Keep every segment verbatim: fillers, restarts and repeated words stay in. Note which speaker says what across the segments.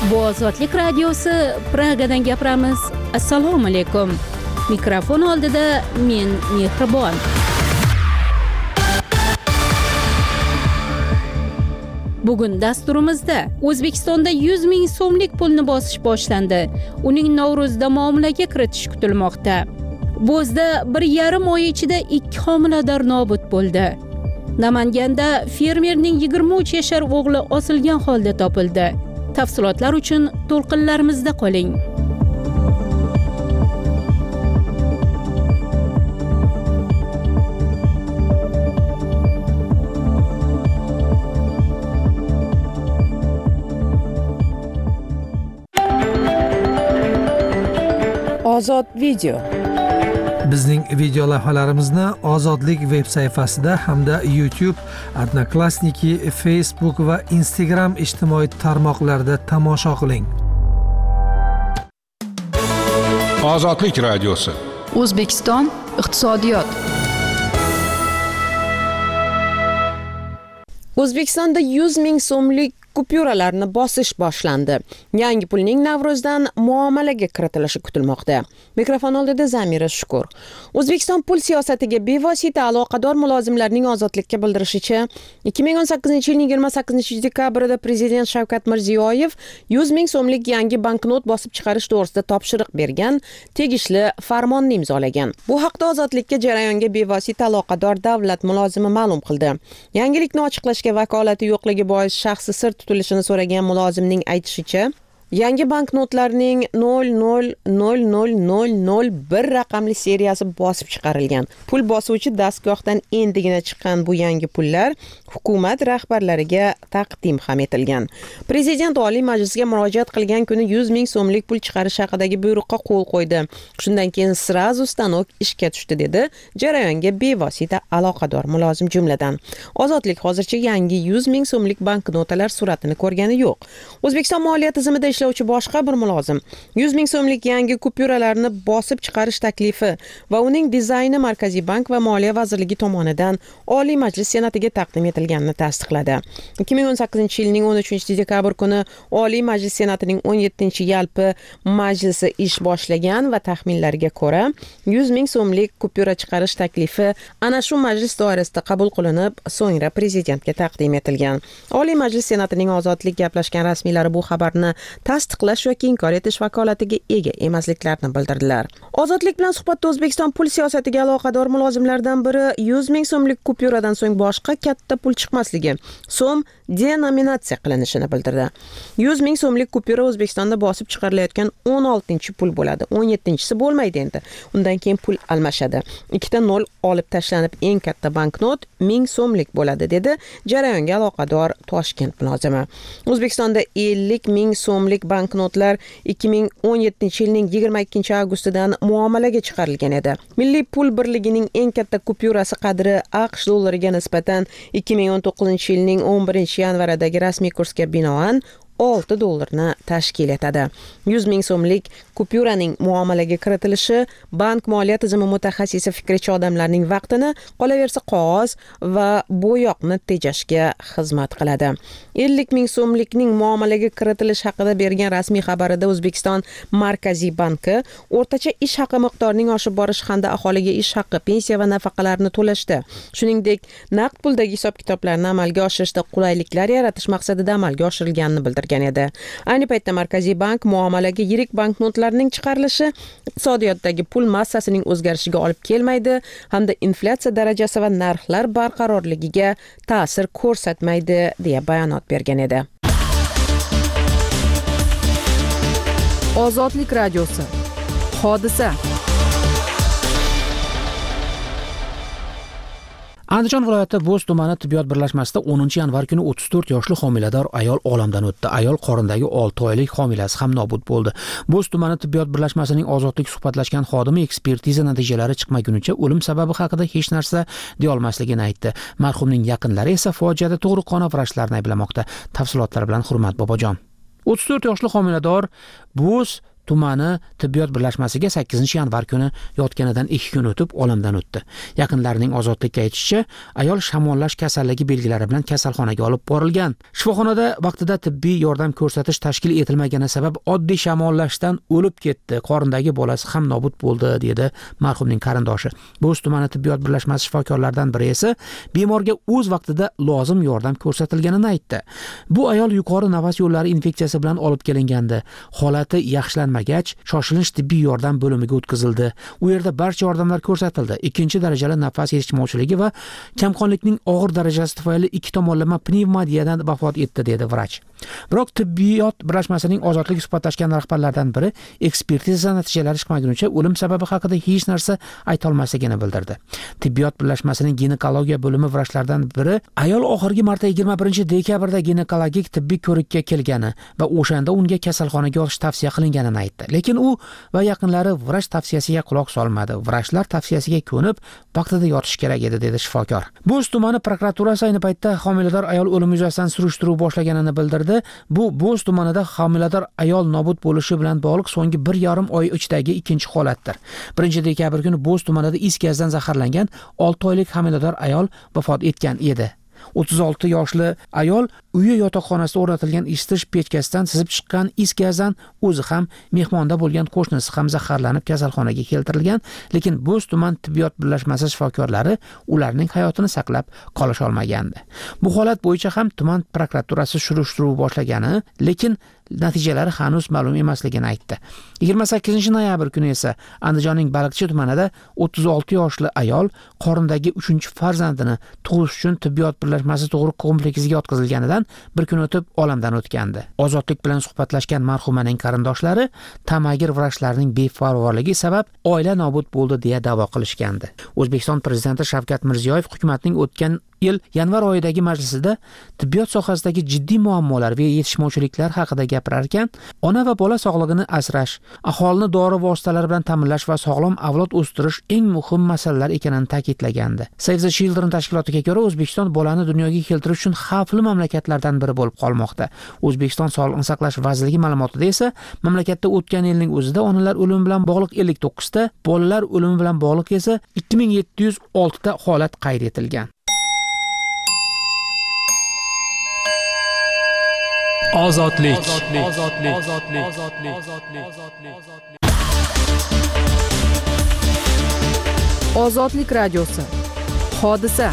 Speaker 1: Bu Ozodlik radiosi Pragadan gapiramiz. Assalomu alaykum. Mikrofon oldida men Mehribon. Bugun dasturimizda O'zbekistonda yuz ming so'mlik pulni bosish boshlandi. Uning Navro'zda muomalaga kiritish kutilmoqda. Bo'zda bir yarim oy ichida ikki homilador nobud bo'ldi. Namanganda fermerning yigirma uch yashar o'g'li osilgan holda topildi. Tafsilotlar uchun to'lqinlarimizda qoling.
Speaker 2: Ozod video.
Speaker 3: Bizning video lavhalarimizni Ozodlik veb sayfasida hamda YouTube, Odnoklassniki, Facebook va Instagram ijtimoiy tarmoqlarida tomosha qiling.
Speaker 4: Ozodlik radiosi.
Speaker 5: O'zbekiston iqtisodiyot.
Speaker 2: O'zbekistonda yuz ming so'mlik kupyuralarni bosish boshlandi. Yangi pulning Navro'zdan muomalaga kiritilishi kutilmoqda. Mikrofon oldida Zamira Shukur. O'zbekiston pul siyosatiga bevosita aloqador mulozimlarning ozodlikka bildirishicha, ikki ming o'n sakkizinchi yilning yigirma sakkizinchi dekabrida Prezident Shavkat Mirziyoyev yuz ming so'mlik yangi banknot bosib chiqarish to'g'risida topshiriq bergan, tegishli farmonni imzolagan. Bu haqda ozodlikka jarayonga bevosita aloqador davlat mulozimi ma'lum qildi. Yangilikni ochiqlashga vakolati yo'qligi bois shaxsi sir tutilishini so'ragan mulozimning aytishicha, yangi banknotlarning nol nol nol nol nol nol bir raqamli seriyasi bosib chiqarilgan. Pul bosuvchi dastgohdan endigina chiqqan bu yangi pullar hukumat rahbarlariga taqdim ham etilgan. Prezident Oliy Majlisga murojaat qilgan kuni yuz ming so'mlik pul chiqarish haqidagi buyruqqa qo'l qo'ydi. Shundan keyin srazu stanok ishga tushdi, dedi jarayonga bevosita aloqador mulozim jumladan. Ozodlik hozircha yangi yuz ming so'mlik banknotalar suratini ko'rgani yo'q. O'zbekiston moliya tizimida ishlovchi boshqa bir mulozim yuz ming so'mlik yangi kupyuralarni bosib chiqarish taklifi va uning dizayni Markaziy bank va Moliya vazirligi tomonidan Oliy Majlis Senatiga taqdim etilganini tasdiqladi. ikki ming o'n sakkizinchi yilning o'n uchinchi dekabr kuni Oliy Majlis Senatining o'n yettinchi yalpi majlisi ish boshlagan va taxminlarga ko'ra yuz ming so'mlik kupyura chiqarish taklifi ana shu majlis doirasida qabul qilinib, so'ngra prezidentga taqdim etilgan. Oliy Majlis Senatining ozodlik gaplashgan rasmiylari bu xabarni tasdiqlash yoki inkor etish vakolatiga ega emasliklarini bildirdilar. Ozodlik bilan suhbatda O'zbekiston pul siyosatiga aloqador mulozimlardan biri yuz ming so'mlik kupyuradan so'ng boshqa katta pul chiqmasligi, so'm denominatsiya qilinishini bildirdi. yuz ming so'mlik kupyura O'zbekistonda bosib chiqarilayotgan o'n oltinchi pul bo'ladi. o'n yettinchisi bo'lmaydi endi. Undan keyin pul almashadi. Ikkita nol olib tashlanib eng katta banknot ming so'mlik bo'ladi, dedi jarayonga aloqador Toshkent mulozimi. O'zbekistonda ellik ming so'mlik banknotlar ikki ming o'n yettinchi yilning yigirma ikkinchi avgustidan muomalaga chiqarilgan edi. Milliy pul birligining eng katta kupyurasi qadri AQSh dollariga nisbatan ikki ming o'n to'qqizinchi yilning o'n birinchi yanvaridagi rasmiy kursga binoan olti dollarni tashkil etadi. yuz ming so'mlik kupyuraning muomalaga kiritilishi bank moliya tizimi mutaxassisi fikrichi odamlarning vaqtini, qolaversa qog'oz va bo'yoqni tejashga xizmat qiladi. ellik ming so'mlikning muomalaga kiritilishi haqida bergan rasmiy xabarida O'zbekiston Markaziy banki o'rtacha ish haqi miqdorining oshib borishi hamda aholiga ish haqi, pensiya va nafaqalarni to'lashda, shuningdek naqd puldagi hisob-kitoblarni amalga oshirishda qulayliklar yaratish maqsadida amalga oshirilganini bildirgan edi. Ayni paytda Markaziy bank muomalaga yirik banknotlarning chiqarilishi iqtisodiyotdagi pul massasining o'zgarishiga olib kelmaydi hamda inflyatsiya darajasi va narxlar barqarorligiga ta'sir ko'rsatmaydi deya bayonot bergan edi.
Speaker 5: Ozodlik radiosi. Hodisa.
Speaker 6: Andijon viloyati Bo'z tumani tibbiyot birlashmasida o'ninchi yanvar kuni o'ttiz to'rt yoshli homilador ayol olamdan o'tdi. Ayol qorindagi olti oylik homilasi ham nobud bo'ldi. Bo'z tumani tibbiyot birlashmasining ozodlik suhbatlashgan xodimi ekspertiza natijalari chiqmagunicha o'lim sababi haqida hech narsa deya olmasligini aytdi. Marhumning yaqinlari esa fojiada tug'ruqxona vrachlarini ayblamoqda. Tafsilotlar bilan Hurmat Bobojon. o'ttiz to'rt yoshli homilador Bo'z tumani tibbiyot birlashmasiga sakkizinchi yanvar kuni yotganidan ikki kun o'tib olamdan o'tdi. Yaqinlarining ozodlikka aytishicha, ayol shamollash kasalligi belgilari bilan kasalxonaga olib borilgan. Shifoxonada vaqtida tibbiy yordam ko'rsatish tashkil etilmagani sabab oddiy shamollashdan o'lib ketdi. Qorindagi bolasi ham nobud bo'ldi, dedi marhumning qarindoshi. Bo'z tumani tibbiyot birlashmasi shifokorlaridan biri esa bemorga o'z vaqtida lozim yordam ko'rsatilganini aytdi. Bu ayol yuqori nafas yo'llari infeksiyasi bilan olib kelingandi. Holati yaxshilanmagach, shoshilinch tibbiy yordam bo'limiga o'tkazildi. U yerda barcha yordamlar ko'rsatildi. Ikkinchi darajali nafas yetishmovchiligi va kamqonlikning og'ir darajasi tufayli ikki tomonlama pnevmoniyadan vafot etdi, dedi vrach. Biroq tibbiyot birlashmasining ozodlik suhbatlashgan rahbarlaridan biri ekspertiza natijalari chiqmagunicha o'lim sababi haqida hech narsa ayta olmasligini bildirdi. Tibbiyot birlashmasining ginekologiya bo'limi vrachlaridan biri ayol oxirgi marta yigirma birinchi dekabrda ginekologik tibbiy ko'rikka kelgani va o'shanda unga kasalxonaga olish tavsiya qilinganini aytdi. Lekin u va yaqinlari vrach tavsiyasiga quloq solmadi. Vrachlar tavsiyasiga ko'nib, vaqtida yotish kerak edi, dedi shifokor. Bo'z tumani prokuraturasi ayni paytda homilador ayol o'limi yuzasidan surishtiruv boshlaganini bildirdi. Bu Bo'z tumanida homilador ayol nobud bo'lishi bilan bog'liq so'nggi bir yarim oy ichidagi ikkinchi holatdir. birinchi dekabr kuni Bo'z tumanida is gazdan zaharlangan olti oylik homilador ayol vafot etgan edi. o'ttiz olti yoshli ayol uyi yotoqxonasida o'rnatilgan isitish pechkasidan sizib chiqqan is gazdan o'zi ham mehmonda bo'lgan qo'shnisi ham zaharlanib kasalxonaga keltirilgan, lekin Bo'z tuman tibbiyot birlashmasi shifokorlari ularning hayotini saqlab qolish olmagandi. Bu holat bo'yicha ham tuman prokuraturasi surishtiruv boshlagani, lekin natijalari hanuz ma'lum emasligini aytdi. yigirma sakkizinchi noyabr kuni esa Andijonning Baliqchi tumanida o'ttiz olti yoshli ayol qorindagi uchinchi farzandini tug'ish uchun tibbiyot birlashmasi tug'ruq kompleksiga yotqizilganidan bir kun o'tib olamdan o'tgandi. Ozodlik bilan suhbatlashgan marhumaning qarindoshlari tamagir vrachlarning beparvorligi sabab oila nobud bo'ldi deya da'vo qilishgandi. O'zbekiston prezidenti Shavkat Mirziyoyev hukumatning o'tgan yil yanvar oyidagi majlisida tibbiyot sohasidagi jiddiy muammolar va yetishmovchiliklar haqida gapirar ekan, ona va bola sog'lig'ini asrash, aholini dori vositalari bilan ta'minlash va sog'lom avlod o'stirish eng muhim masalalar ekanini ta'kidlagandi. Save the Children tashkilotiga ko'ra, O'zbekiston bolani dunyoga keltirish uchun xavfli mamlakatlardan biri bo'lib qolmoqda. O'zbekiston Sog'liqni saqlash vazirligi ma'lumotida esa mamlakatda o'tgan yilning o'zida onalar o'limi bilan bog'liq ellik to'qqiz ta, bolalar o'limi bilan bog'liq esa ikki ming yetti yuz olti ta holat qayd etilgan.
Speaker 7: Ozodlik.
Speaker 5: Ozodlik radiosi. Hodisa.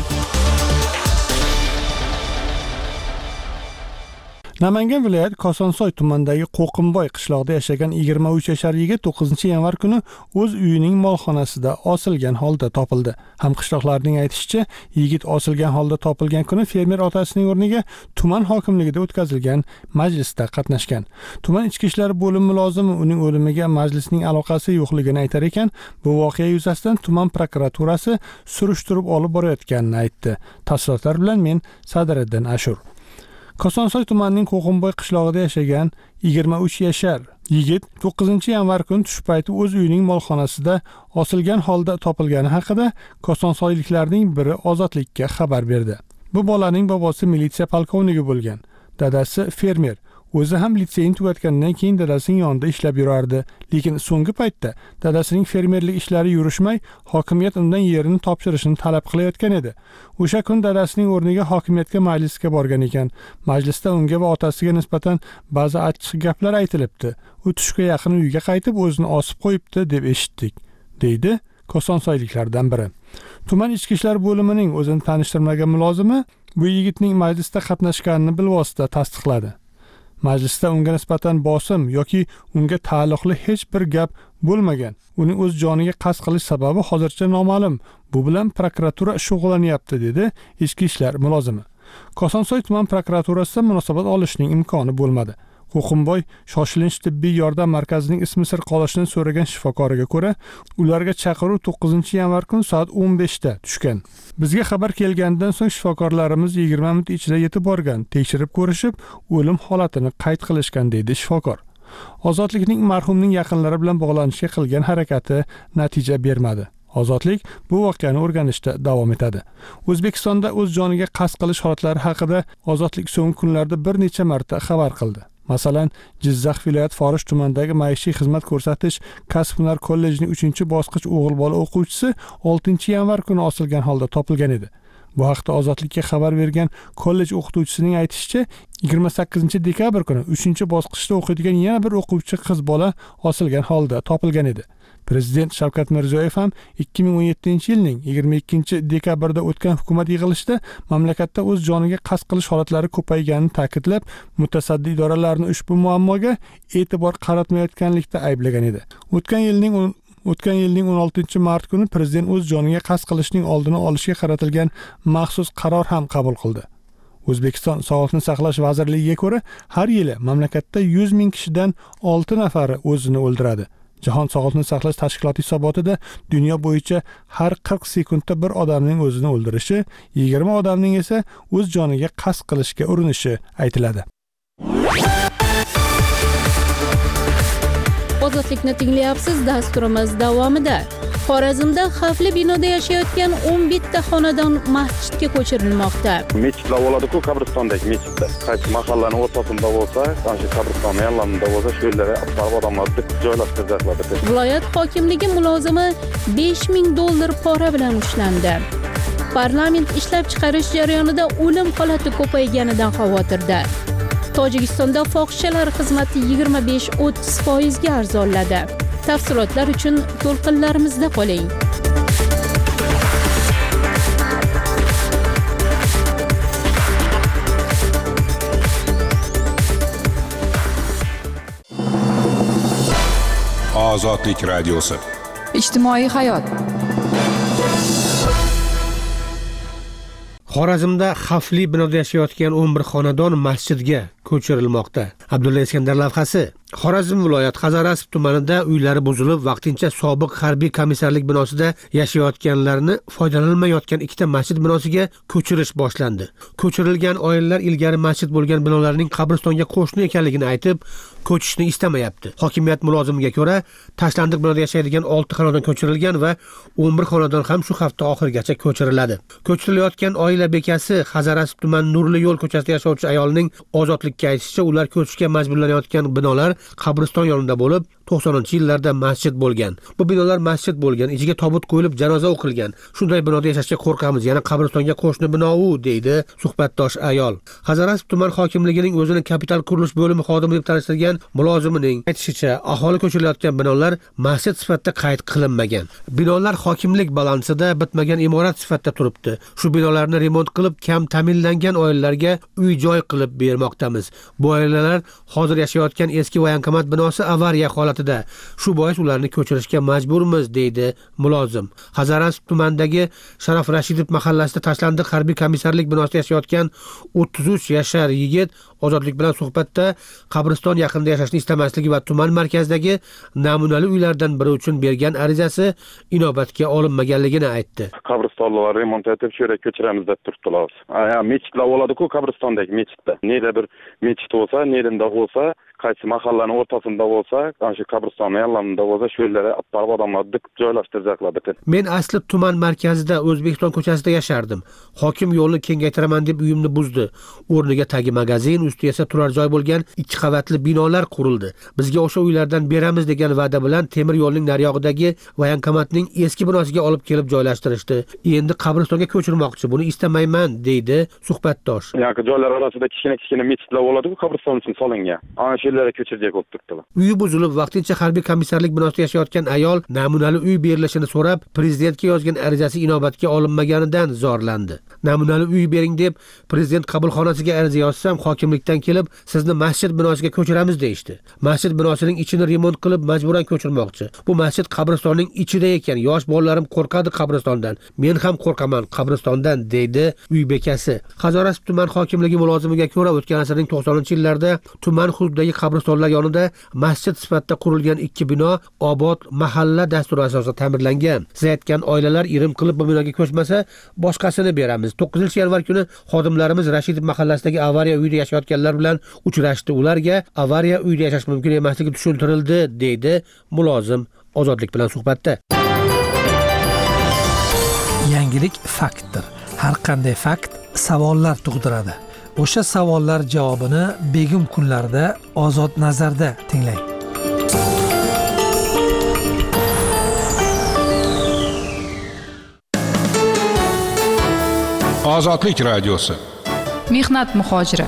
Speaker 8: Namangan viloyati Kosonsoy tumanidagi Qo'qimboy qishlog'ida yashagan yigirma uch yashar yigit to'qqizinchi yanvar kuni o'z uyining molxonasida osilgan holda topildi. Hamqishloqlarning aytishicha, yigit osilgan holda topilgan kuni fermer otasining o'rniga tuman hokimligida o'tkazilgan majlisda qatnashgan. Tuman ichki ishlar bo'limi mulozimi uning o'limiga majlisning aloqasi yo'qligini aytar ekan, bu voqea yuzasidan tuman prokuraturasi surishtirib olib borayotganini aytdi. Tafsilotlar bilan men Sadiriddin Ashur. Kosonsoy tumanining Qo'qimboy qishlog'ida yashagan yigirma uch yashar yigit to'qqizinchi yanvar kuni tush payti o'z uyining molxonasida osilgan holda topilgani haqida kosonsoyliklarning biri Ozodlikka xabar berdi. Bu bolaning bobosi militsiya polkovnigi bo'lgan, dadasi fermer. O'zi ham litseyni tugatgandan keyin dadasining yonida ishlab yurardi, lekin so'nggi paytda dadasining fermerlik ishlari yurishmay, hokimiyat undan yerini topshirishini talab qilayotgan edi. O'sha kun dadasining o'rniga hokimiyatga majlisga borgan ekan. Majlisda unga va otasiga nisbatan ba'zi achchiq gaplar aytilibdi. U tushga yaqin uyiga qaytib o'zini osib qo'yibdi deb eshitdik, deydi Kosonsoyliklardan biri. Tuman ichki ishlar bo'limining o'zini tanishtirmagan mulozimi bu yigitning majlisda qatnashganini bilvosita tasdiqladi. Majlisda unga nisbatan bosim yoki unga taalluqli hech bir gap bo'lmagan. Uning o'z joniga qasd qilish sababi hozircha noma'lum. Bu bilan prokuratura shug'ullanyapti, dedi ichki ishlar mulozimi. Kosonsoy tuman prokuraturasida munosabat olishning imkoni bo'lmadi. Qo'qimboy shoshilinch tibbiy yordam markazining ismi sir qolishini so'ragan shifokoriga ko'ra, ularga chaqiruv to'qqizinchi yanvar kuni soat o'n beshda tushgan. Bizga xabar kelgandan so'ng shifokorlarimiz yigirma minut ichida yetib borgan, tekshirib ko'rishib, o'lim holatini qayd qilishgan, deydi shifokor. Ozodlikning marhumning yaqinlari bilan bog'lanishga qilgan harakati natija bermadi. Ozodlik bu voqeani o'rganishda davom etadi. O'zbekistonda o'z joniga qasd qilish holatlari haqida Ozodlik so'nggi kunlarda bir necha marta xabar qildi. Masalan, Jizzax viloyat Forish tumanidagi maishiy xizmat ko'rsatish kasb-hunar kollejining uchinchi bosqich o'g'il bola o'quvchisi oltinchi yanvar kuni osilgan holda topilgan edi. Bu haqda Ozodlikka xabar bergan kollej o'qituvchisining aytishicha, yigirma sakkizinchi dekabr kuni uchinchi bosqichda o'qiydigan yana bir o'quvchi qiz bola osilgan holda topilgan edi. Prezident Shavkat Mirziyoyev ham ikki ming o'n yettinchi yilning yigirma ikkinchi dekabrda o'tgan hukumat yig'ilishida mamlakatda o'z joniga qasd qilish holatlari ko'payganini ta'kidlab, mutasaddi idoralarni ushbu muammoga e'tibor qaratmayotganlikda ayblagan edi. O'tgan yilning O'tgan yilning o'n oltinchi mart kuni prezident o'z joniga qasd qilishning oldini olishga qaratilgan maxsus qaror ham qabul qildi. O'zbekiston Sog'liqni saqlash vazirligiga ko'ra, har yili mamlakatda yuz ming kishidan olti nafari o'zini o'ldiradi. Jahon Sog'liqni saqlash tashkiloti hisobotida dunyo bo'yicha har qirq sekundda bir odamning o'zini o'ldirishi, yigirma odamning esa o'z joniga qasd qilishga urinishi aytiladi.
Speaker 1: Ozodlikni tinglayapsiz. Dasturimiz davomida Xorazmda xavfli binoda yashayotgan o'n bitta xonadon masjidga ko'chirilmoqda.
Speaker 9: Mechitlar bo'ladi-ku, qabristondagi mechitlar. Qaysi mahallaning o'rtasida bo'lsa, o'sha qabristonning yonlarida bo'lsa, shu yerlarga apparib odamlarni joylashtirishadi.
Speaker 1: Viloyat hokimligi mulozimi besh ming dollar pora bilan ushlandi. Parlament ishlab chiqarish jarayonida o'lim holati ko'payganidan xavotirda. Tojikistonda fohishalar xizmati yigirma besh o'ttiz foiz ga arzonladi. Tafsilotlar uchun to'lqinlarimizda qoling.
Speaker 4: Ozodlik radiosi.
Speaker 5: Ijtimoiy hayot.
Speaker 6: Xorazmda xavfli binoda yashayotgan o'n bir xonadon masjidga ko'chirilmoqda. Abdulla Iskandar lavhasi. Xorazm viloyat Hazarasp tumanida uylari buzilib, vaqtincha sobiq harbiy komissarlik binosida yashayotganlarni foydalanilmayotgan ikkita masjid binosiga ko'chirish boshlandi. Ko'chirilgan oilalar ilgari masjid bo'lgan binolarning qabristonga qo'shni ekanligini aytib, ko'chishni istamayapti. Hokimiyat mulozimiga ko'ra, tashlandiq binoda yashaydigan olti xonadon ko'chirilgan va o'n bir xonadon ham shu hafta oxirigacha ko'chiriladi. Ko'chirilayotgan oila bekasi Hazarasp tuman Nurli yo'l ko'chasida yashovchi ayolning Ozodlikka aytishicha, ular ko'chishga majburlanayotgan binolar qabriston yonida bo'lib, to'qsoninchi yillarda masjid bo'lgan. Bu binolar masjid bo'lgan, ichiga tobut qo'yilib, janoza o'qilgan. Shunday binoda yashashga qo'rqamiz, yana qabristonga qo'shni bino u, deydi suhbatdosh ayol. Hazarasp tuman hokimligining o'zini kapital qurilish bo'limi xodimi deb tanishtirgan mulozimining aytishicha, aholi ko'chirilayotgan binolar masjid sifatida qayd qilinmagan. Binolar hokimlik balansida bitmagan imorat sifatida turibdi. Shu binolarni remont qilib, kam ta'minlangan oilalarga uy-joy qilib bermoqdamiz. Bu oilalar hozir yashayotgan eski voyankomat binosi avariya holatida. Shu bois ularni ko'chirishga majburmiz, deydi mulozim. Hazarasp tumanidagi Sharaf Rashidov mahallasida tashlandiq harbiy komissarlik binosida yashayotgan o'ttiz uch yashar yigit Ozodlik bilan suhbatda qabriston yaqinida yashashni istamasligi va tuman markazidagi namunali uylardan biri uchun bergan arizasi inobatga olinmaganligini aytdi.
Speaker 9: Qabristonlar remont etib, shu yerga ko'chiramiz deb turibdilar. Ha, mechitlar bo'ladi-ku, qabristondagi mechitlar. Neda bir mechit bo'lsa, nedinda bo'lsa, qaysi mahallaning o'rtasida bo'lsa, shu qabristonning yonlarida bo'lsa, shu yerlarga apparib odamlarni joylashtirishadi.
Speaker 6: Men asli tuman markazida O'zbekiston ko'chasida yashardim. Hokim yo'lni kengaytiraman deb uyimni buzdi. O'rniga tagi magazin, usti esa turar joy bo'lgan ikki qavatli binolar qurildi. Bizga o'sha uylardan beramiz degan va'da bilan temir yo'lning nariyog'idagi voyankomatning eski binosiga olib kelib joylashtirishdi. Endi qabristonga ko'chirmoqchi. Buni istamayman, deydi suhbatdosh.
Speaker 9: Yo'q, joylar orasida kichkina-kichkina mechitlar bo'ladi-ku, qabriston uchun solingan. Ana shu yerlarga ko'chirjak bo'lib turibdilar.
Speaker 6: Uyi buzilib, vaqtincha harbiy komissarlik binosida yashayotgan ayol namunali uy berilishini so'rab, prezidentga yozgan arizasi inobatga olinmaganidan zorlandi. Namunali uy bering deb prezident qabulxonasiga ariza yozsam, hokimlikdan kelib, sizni masjid binosiga ko'chiramiz deyishdi. Masjid binosining ichini remont qilib majburan ko'chirmoqchi. Bu masjid qabristonning ichida ekan. Yosh bolalarim qo'rqadi qabristondan. Men ham qo'rqaman qabristondan, deydi uy bekasi. Hazarasp tuman hokimligi mulozimiga ko'ra, o'tgan asrning to'qsoninchi yillarda tuman hududidagi qabristonlar yonida masjid sifatida qurilgan ikki bino obod mahalla dasturi asosida ta'mirlangan. Siz aytgan oilalar irim qilib bu binoga ko'chmasa, boshqasini beramiz. to'qqizinchi yanvar kuni xodimlarimiz Rashidov mahallasidagi avariya uyida yashayotganlar bilan uchrashdi. Ularga avariya uyida yashash mumkin emasligi tushuntirildi, deydi mulozim Ozodlik bilan suhbatda.
Speaker 3: Yangilik faktdir. Har qanday fakt savollar tug'diradi. O'sha savollar javobini Begim kunlarida Ozod nazarda tinglang.
Speaker 4: Ozodlik radiosi.
Speaker 5: Mehnat muhojiri.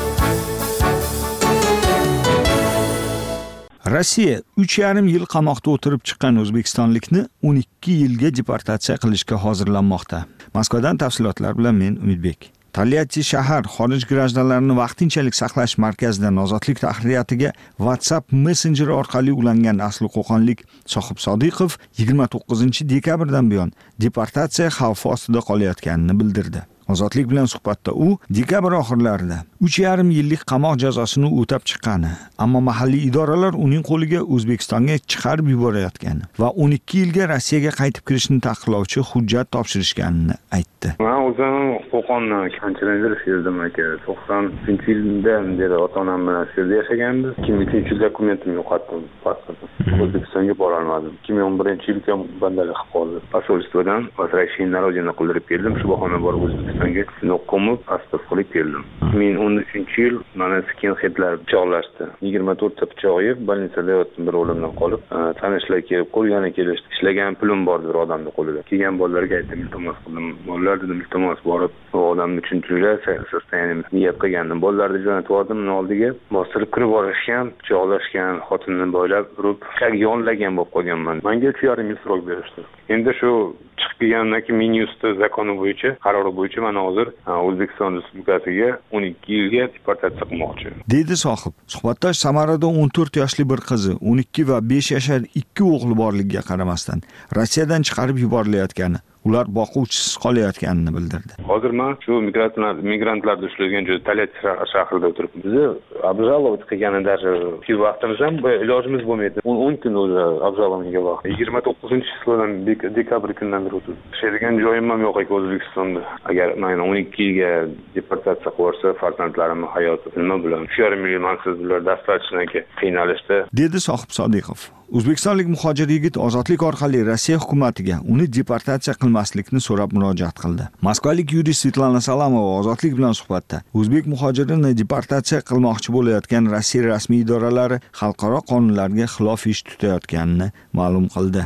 Speaker 10: Rossiya uch yarim yil qamoqda o'tirib chiqqan o'zbekistonlikni o'n ikki yilga deportatsiya qilishga hozirlanmoqda. Moskvadan tafsilotlar bilan men Umidbek. Tolyatti shahar xorij grajdanlarini vaqtinchalik saqlash markazidan ozodlik tahririyatiga WhatsApp messenjeri orqali ulangan asli qo'qonlik Sohib Sodiqov yigirma to'qqizinchi dekabrdan buyon deportatsiya xavfi ostida qolayotganini bildirdi. Ozodlik bilan suhbatda u dekabr oxirlarida uch yarim yillik qamoq jazosini o'tab chiqqani, ammo mahalliy idoralar uning qo'liga O'zbekistonga chiqarib yuborayotgani va o'n ikki yilga Rossiyaga qaytib kirishni taqiqlovchi hujjat topshirishganini aytdi.
Speaker 11: Men o'zim Qo'qonni qanchalardir sezdim aka. to'qson uchinchi yilda beri ota-onam bilan shu yerda yashaganmiz. ikki ming uchinchi yilda dokumentim yo'qotdim, pasportim. O'zbekistonga bora olmadim. ikki ming o'n birinchi yilga bandalik qilib qoldim. Posolstvodan возвращение на родину qildirib keldim. Shu bahona borib O'zbekistonga noqomib pasport qilib keldim. ikki ming o'n uchinchi yil mana skinheadlar pichoqlashdi. yigirma to'rtta pichoq yeb больницада yotdim bir o'limdan qolib. Tanishlar kelib qo'ygani kelishdi. Ishlagan pulim bor bir odamning qo'lida. Kelgan bolalarga aytdim, iltimos qildim. Bolalar dedim, iltimos borib bu odamni tushuntiringlar, sostoyaniyam niyat qilgandim. Bolalarni jo'natib yubordim, uni oldiga bostirib kirib borishgan, pichoqlashgan, xotinini boylab urib, yonlagan bo'lib qolganman. Menga uch yarim yil srok berishdi. Endi shu chiqib kelgandan keyin Minusda zakoni bo'yicha, qarori bo'yicha mana hozir O'zbekiston Respublikasiga o'n ikki yilga deportatsiya qilmoqchi.
Speaker 10: Dedi Sohib. Suhbatdosh Samarada o'n to'rt yoshli bir qizi, o'n ikki va besh yashar ikki o'g'li borligiga qaramasdan Rossiyadan chiqarib yuborilayotgani, ular boquvchisiz qolayotganini bildirdi.
Speaker 11: Hozir men shu migrantlar migrantlarda ishlaydigan joy Tolyatti shahrida o'tiribman. Bizni обжаловать qilgani даже shu vaqtimiz ham ilojimiz bo'lmaydi. o'n kun o'zi обжалованиеga vaqt. yigirma to'qqizinchi числоdan dekabr kundan beri o'tib. Ishlaydigan joyim ham yo'q ekan O'zbekistonda. Agar men o'n ikki yilga deportatsiya qilsa, farzandlarimning hayoti nima bilan? Shu yarim million mansiz bular dastlabki qiynalishdi.
Speaker 10: Dedi Sohib Sodiqov. O'zbekistonlik muhojir yigit ozodlik orqali Rossiya hukumatiga uni deportatsiya qilmaslikni so'rab murojaat qildi. Moskvalik yurist Svetlana Salamova ozodlik bilan suhbatda o'zbek muhojirini deportatsiya qilmoqchi bo'layotgan Rossiya rasmiy idoralari xalqaro qonunlarga xilof ish tutayotganini ma'lum qildi.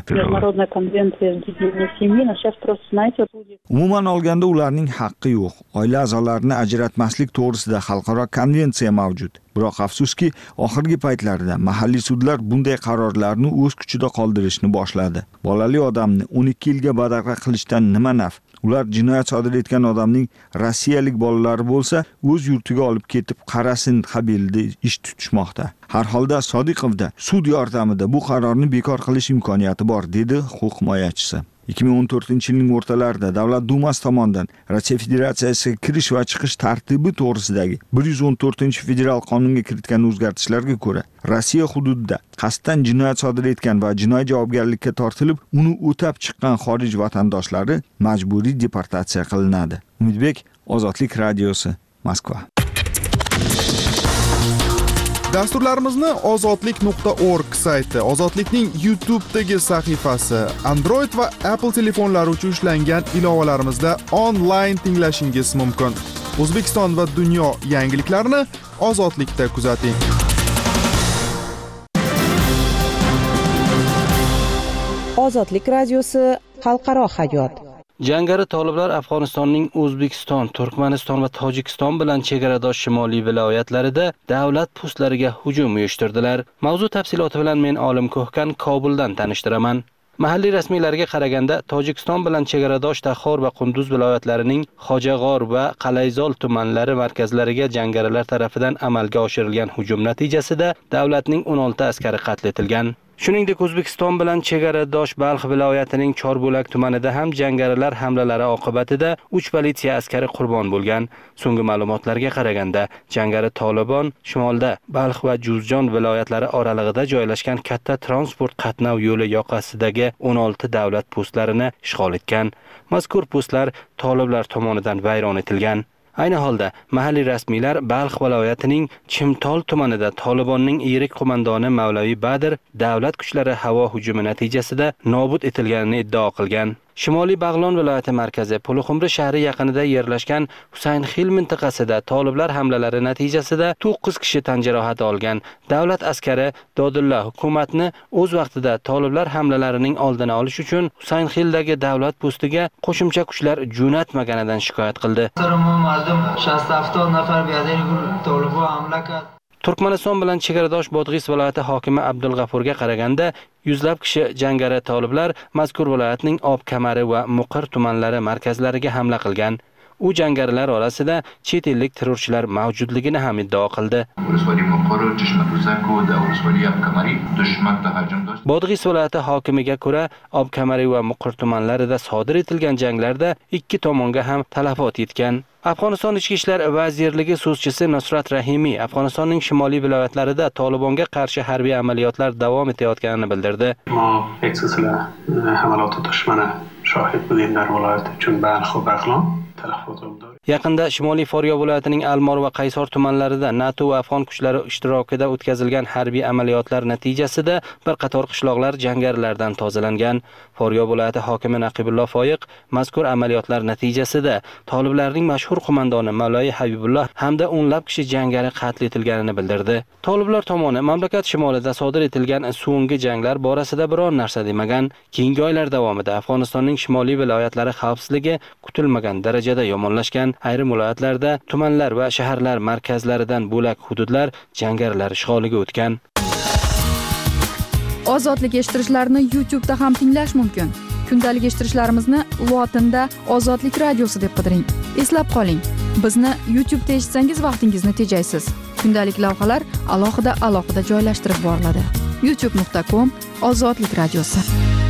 Speaker 10: Umuman olganda ularning haqqi yo'q. Oila a'zolarini ajratmaslik to'g'risida xalqaro konvensiya mavjud. Biroq afsuski, oxirgi paytlarda mahalliy sudlar bunday qarorlarni o'z kuchida qoldirishni boshladi. Bolali odamni o'n ikki yilga badavlat qilishdan nima naf? Ular jinoyat sodir etgan odamning rossiyalik bolalari bo'lsa, o'z yurtiga olib ketib qarasin qabilida ish tutishmoqda. Har holda Sodiqovda sud yordamida bu qarorni bekor qilish imkoniyati bor, dedi huquq himoyachisi. ikki ming o'n to'rtinchi yilning o'rtalarida Davlat Dumasi tomonidan Rossiya Federatsiyasiga kirish va chiqish tartibi to'g'risidagi bir yuz o'n to'rtinchi federal qonunga kiritgan o'zgartishlarga ko'ra, Rossiya hududida qasddan jinoyat sodir etgan va jinoiy javobgarlikka tortilib, uni o'tab chiqqan xorij vatandoshlari majburiy deportatsiya qilinadi. Umidbek, Ozodlik radiosi, Moskva.
Speaker 12: Dasturlarimizni ozodlik nuqta org sayti, Ozodlikning YouTube'dagi sahifasi, Android va Apple telefonlari uchun ishlangan ilovalarimizda onlayn tinglashingiz mumkin. O'zbekiston va dunyo yangiliklarini Ozodlikda kuzating.
Speaker 2: Ozodlik radiosi, xalqaro hayot.
Speaker 13: Jangari toliblar Afg'onistonning O'zbekiston, Turkmaniston va Tojikiston bilan chegaradosh shimoliy viloyatlarida davlat postlariga hujum uyushtirdilar. Mavzu tafsiloti bilan men Olim Ko'hkan Kobuldan tanishtiraman. Mahalliy rasmiylarga qaraganda, Tojikiston bilan chegaradosh Taxor va Qunduz viloyatlarining Xojag'or va Qalayzol tumanlari markazlariga jangarilar tomonidan amalga oshirilgan hujum natijasida davlatning o'n olti askari qatl etilgan. Shuningdek, O'zbekiston bilan chegaradosh Balx viloyatining Chorbo'lak tumanida ham jangarilar hamlalari oqibatida uch politsiya askari qurbon bo'lgan. So'nggi ma'lumotlarga qaraganda, jangari Tolibon shimolda Balx va Juzjon viloyatlari oralig'ida joylashgan katta transport qatnov yo'li yoqasidagi o'n olti davlat postlarini ishg'ol etgan. Mazkur postlar toliblar tomonidan vayron etilgan. Ayni holda mahalliy rasmiylar Balx viloyatining Chimtol tumanida Tolibonning yirik qo'mondoni Mavlaviy Badr davlat kuchlari havo hujumi natijasida nobud etilganini iddao qilgan. Shimoliy Bag'lon viloyati markazi Pulxumri shahri yaqinida yerlashgan Husayn Xil mintaqasida toliblar hamlalari natijasida to'qqiz kishi tan jarohati olgan. Davlat askari Dodulla hukumatni o'z vaqtida toliblar hamlalarining oldini olish uchun Husayn Xildagi davlat postiga qo'shimcha kuchlar jo'natmaganidan shikoyat qildi. Turkmaniston bilan chegaradosh Bodg'is viloyati hokimi Abdulg'afurga qaraganda yuzlab kishi jangari toliblar mazkur viloyatning Obkamari va Muqir tumanlari markazlariga hamla qilgan. U jangarilar orasida chet ellik terrorchilar mavjudligini ham iddao qildi. Bodg'is viloyati hokimiga ko'ra, Obkamari va Muqir tumanlarida sodir etilgan janglarda ikki tomonga ham talafot yetgan. Afg'oniston Ichki ishlar vazirligi so'zchisi Nusrat Rahimiy Afg'onistonning shimoliy viloyatlarida Tolibonga qarshi harbiy amaliyotlar davom etayotganini bildirdi.
Speaker 14: ما یک سلسله حملات دشمن شاهد بودیم در ولایت چون بلخ و بغلان تلفات داریم.
Speaker 13: Yaqinda Shimoliy Foryo viloyatining Almor va Qaysor tumanlarida NATO va afg'on kuchlari ishtirokida o'tkazilgan harbiy amaliyotlar natijasida bir qator qishloqlar jangarilardan tozalangan. Foryo viloyati hokimi Naqibulloh Foyiq mazkur amaliyotlar natijasida toliblarning mashhur qo'mondoni Mavlay Habibulloh hamda o'nlab kishi jangari qatl etilganini bildirdi. Toliblar tomoni mamlakat shimolida sodir etilgan so'nggi janglar borasida biror narsa demagan. Keyingi oylar davomida Afg'onistonning shimoliy viloyatlari xavfsizligi kutilmagan darajada yomonlashgan. Ayrim viloyatlarda tumanlar va shaharlar markazlaridan bo'lak hududlar jangarilar ishg'oliga o'tgan.
Speaker 5: Ozodlik eshittirishlarni YouTube da ham tinglash mumkin. Kundalik eshittirishlarimizni lotinda Ozodlik radiosi deb qidiring. Eslab qoling, bizni YouTube da eshitsangiz vaqtingizni tejaysiz. Kundalik lavhalar alohida alohida joylashtirib boriladi. youtube nuqta com Ozodlik radiosi.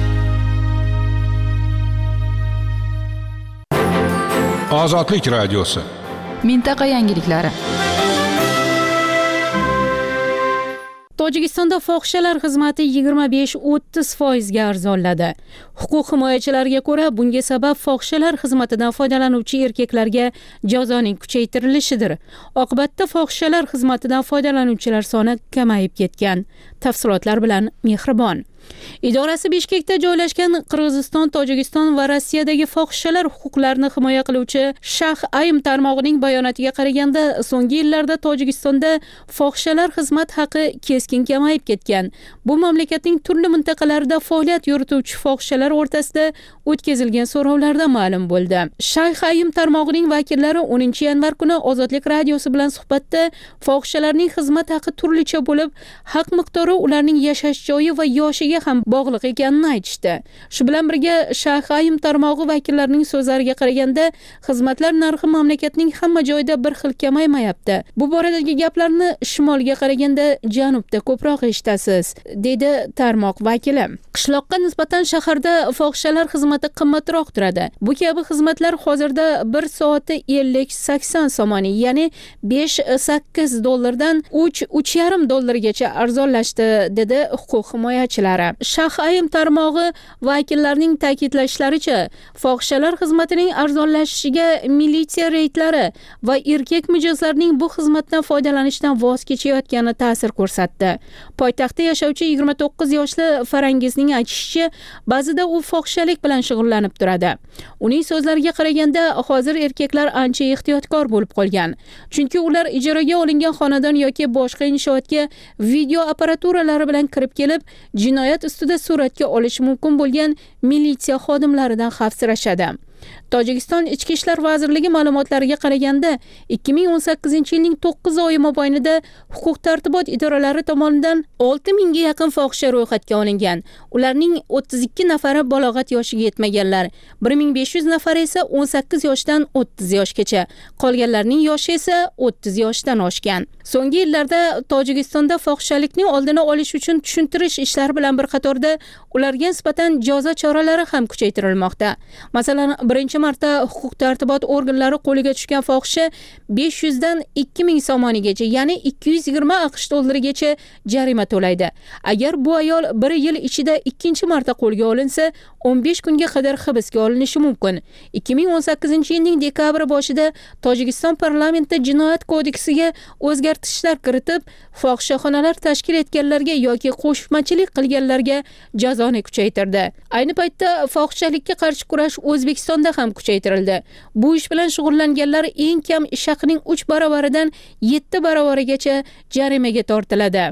Speaker 4: Ozodlik radiosi.
Speaker 5: Mintaqa yangiliklari.
Speaker 1: Tojikistonda fohishalar xizmati yigirma besh o'ttiz foiz ga arzonladi. Huquq himoyachilariga ko'ra, bunga sabab fohishalar xizmatidan foydalanuvchi erkaklarga jazoning kuchaytirilishidir. Oqibatda fohishalar xizmatidan foydalanuvchilar soni kamayib ketgan. Tafsilotlar bilan Mehribon. Idorasi Bishkekda joylashgan Qirg'iziston, Tojikiston va Rossiyadagi fohishalar huquqlarini himoya qiluvchi Shah Aym tarmog'ining bayonotiga qaraganda, so'nggi yillarda Tojikistonda fohishalar xizmat haqi keskin kamayib ketgan. Bu mamlakatning turli mintaqalarida faoliyat yurituvchi fohishalar o'rtasida o'tkazilgan so'rovlarda ma'lum bo'ldi. Shah Aym tarmog'ining vakillari o'ninchi yanvar kuni Ozodlik radiosi bilan suhbatda fohishalarning xizmat haqi turlicha bo'lib, haq miqdori ularning yashash joyi va yoshiga ham bog'liq ekanini aytishdi. Shu bilan birga Shah Aym tarmog'i vakillarining so'zlariga qaraganda, xizmatlar narxi mamlakatning hamma joyida bir xil kamaymayapti. Bu boradagi gaplarni shimolga qaraganda janubda ko'proq eshitasiz, dedi tarmoq vakili. Qishloqqa nisbatan shaharda fohishalar xizmati qimmatroq turadi. Bu kabi xizmatlar hozirda bir soati ellik sakson somoni, ya'ni besh sakkiz dollardan uch uch yarim dollargacha arzonlashdi, dedi huquq himoyachilari. Shah Aym tarmog'i vakillarining ta'kidlashlaricha, fohishalar xizmatining arzonlashishiga militsiya reydlari va erkak mijozlarning bu xizmatdan foydalanishdan voz kechayotgani ta'sir ko'rsatdi. Poytaxtda yashovchi yigirma to'qqiz yoshli Farangizning aytishicha, ba'zida u fohishalik bilan shug'ullanib turadi. Uning so'zlariga qaraganda, hozir erkaklar ancha ehtiyotkor bo'lib qolgan. Chunki ular ijaraga olingan xonadon yoki boshqa inshootga video apparaturalari bilan kirib kelib, jinoyat ustida suratga olish mumkin bo'lgan militsiya xodimlaridan xavfsirashadi. Tojikiston Ichki ishlar vazirligi ma'lumotlariga qaraganda, ikki ming o'n sakkizinchi yilning to'qqiz oyi mobaynida huquq tartibot idoralari tomonidan olti mingga yaqin fohisha ro'yxatga olingan. Ularning o'ttiz ikki nafari balog'at yoshiga yetmaganlar, bir ming besh yuz nafari esa o'n sakkiz yoshdan o'ttiz yoshgacha, qolganlarning yoshi esa o'ttiz yoshdan oshgan. So'nggi yillarda Tojikistonda fohishalikning oldini olish uchun tushuntirish ishlari bilan bir qatorda ularga nisbatan jazo choralari ham kuchaytirilmoqda. Masalan, birinchi marta huquq tartibot organlari qo'liga tushgan fohisha besh yuz dan ikki ming somonigacha, ya'ni ikki yuz yigirma aqsh dollarigacha jarima to'laydi. Agar bu ayol bir yil ichida ikkinchi marta qo'lga olinsa, o'n besh kunga qadar hibsga olinishi mumkin. ikki ming o'n sakkizinchi yilning dekabr boshida Tojikiston parlamenti jinoyat kodeksiga o'zgartishlar kiritib, fohishaxonalar tashkil etganlarga yoki qo'shmachilik qilganlarga jazoni kuchaytirdi. Ayni paytda fohishalikka qarshi kurash O'zbekistonda ham kuchaytirildi. Bu ish bilan shug'ullanganlar eng kam ish haqining uch baravaridan yetti baravarigacha jarimaga tortiladi.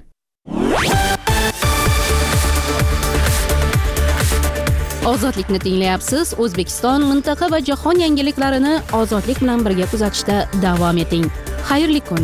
Speaker 1: Ozodlikni tinglayapsiz. O'zbekiston, mintaqa va jahon yangiliklarini ozodlik bilan birga kuzatishda davom eting. Xayrli kun.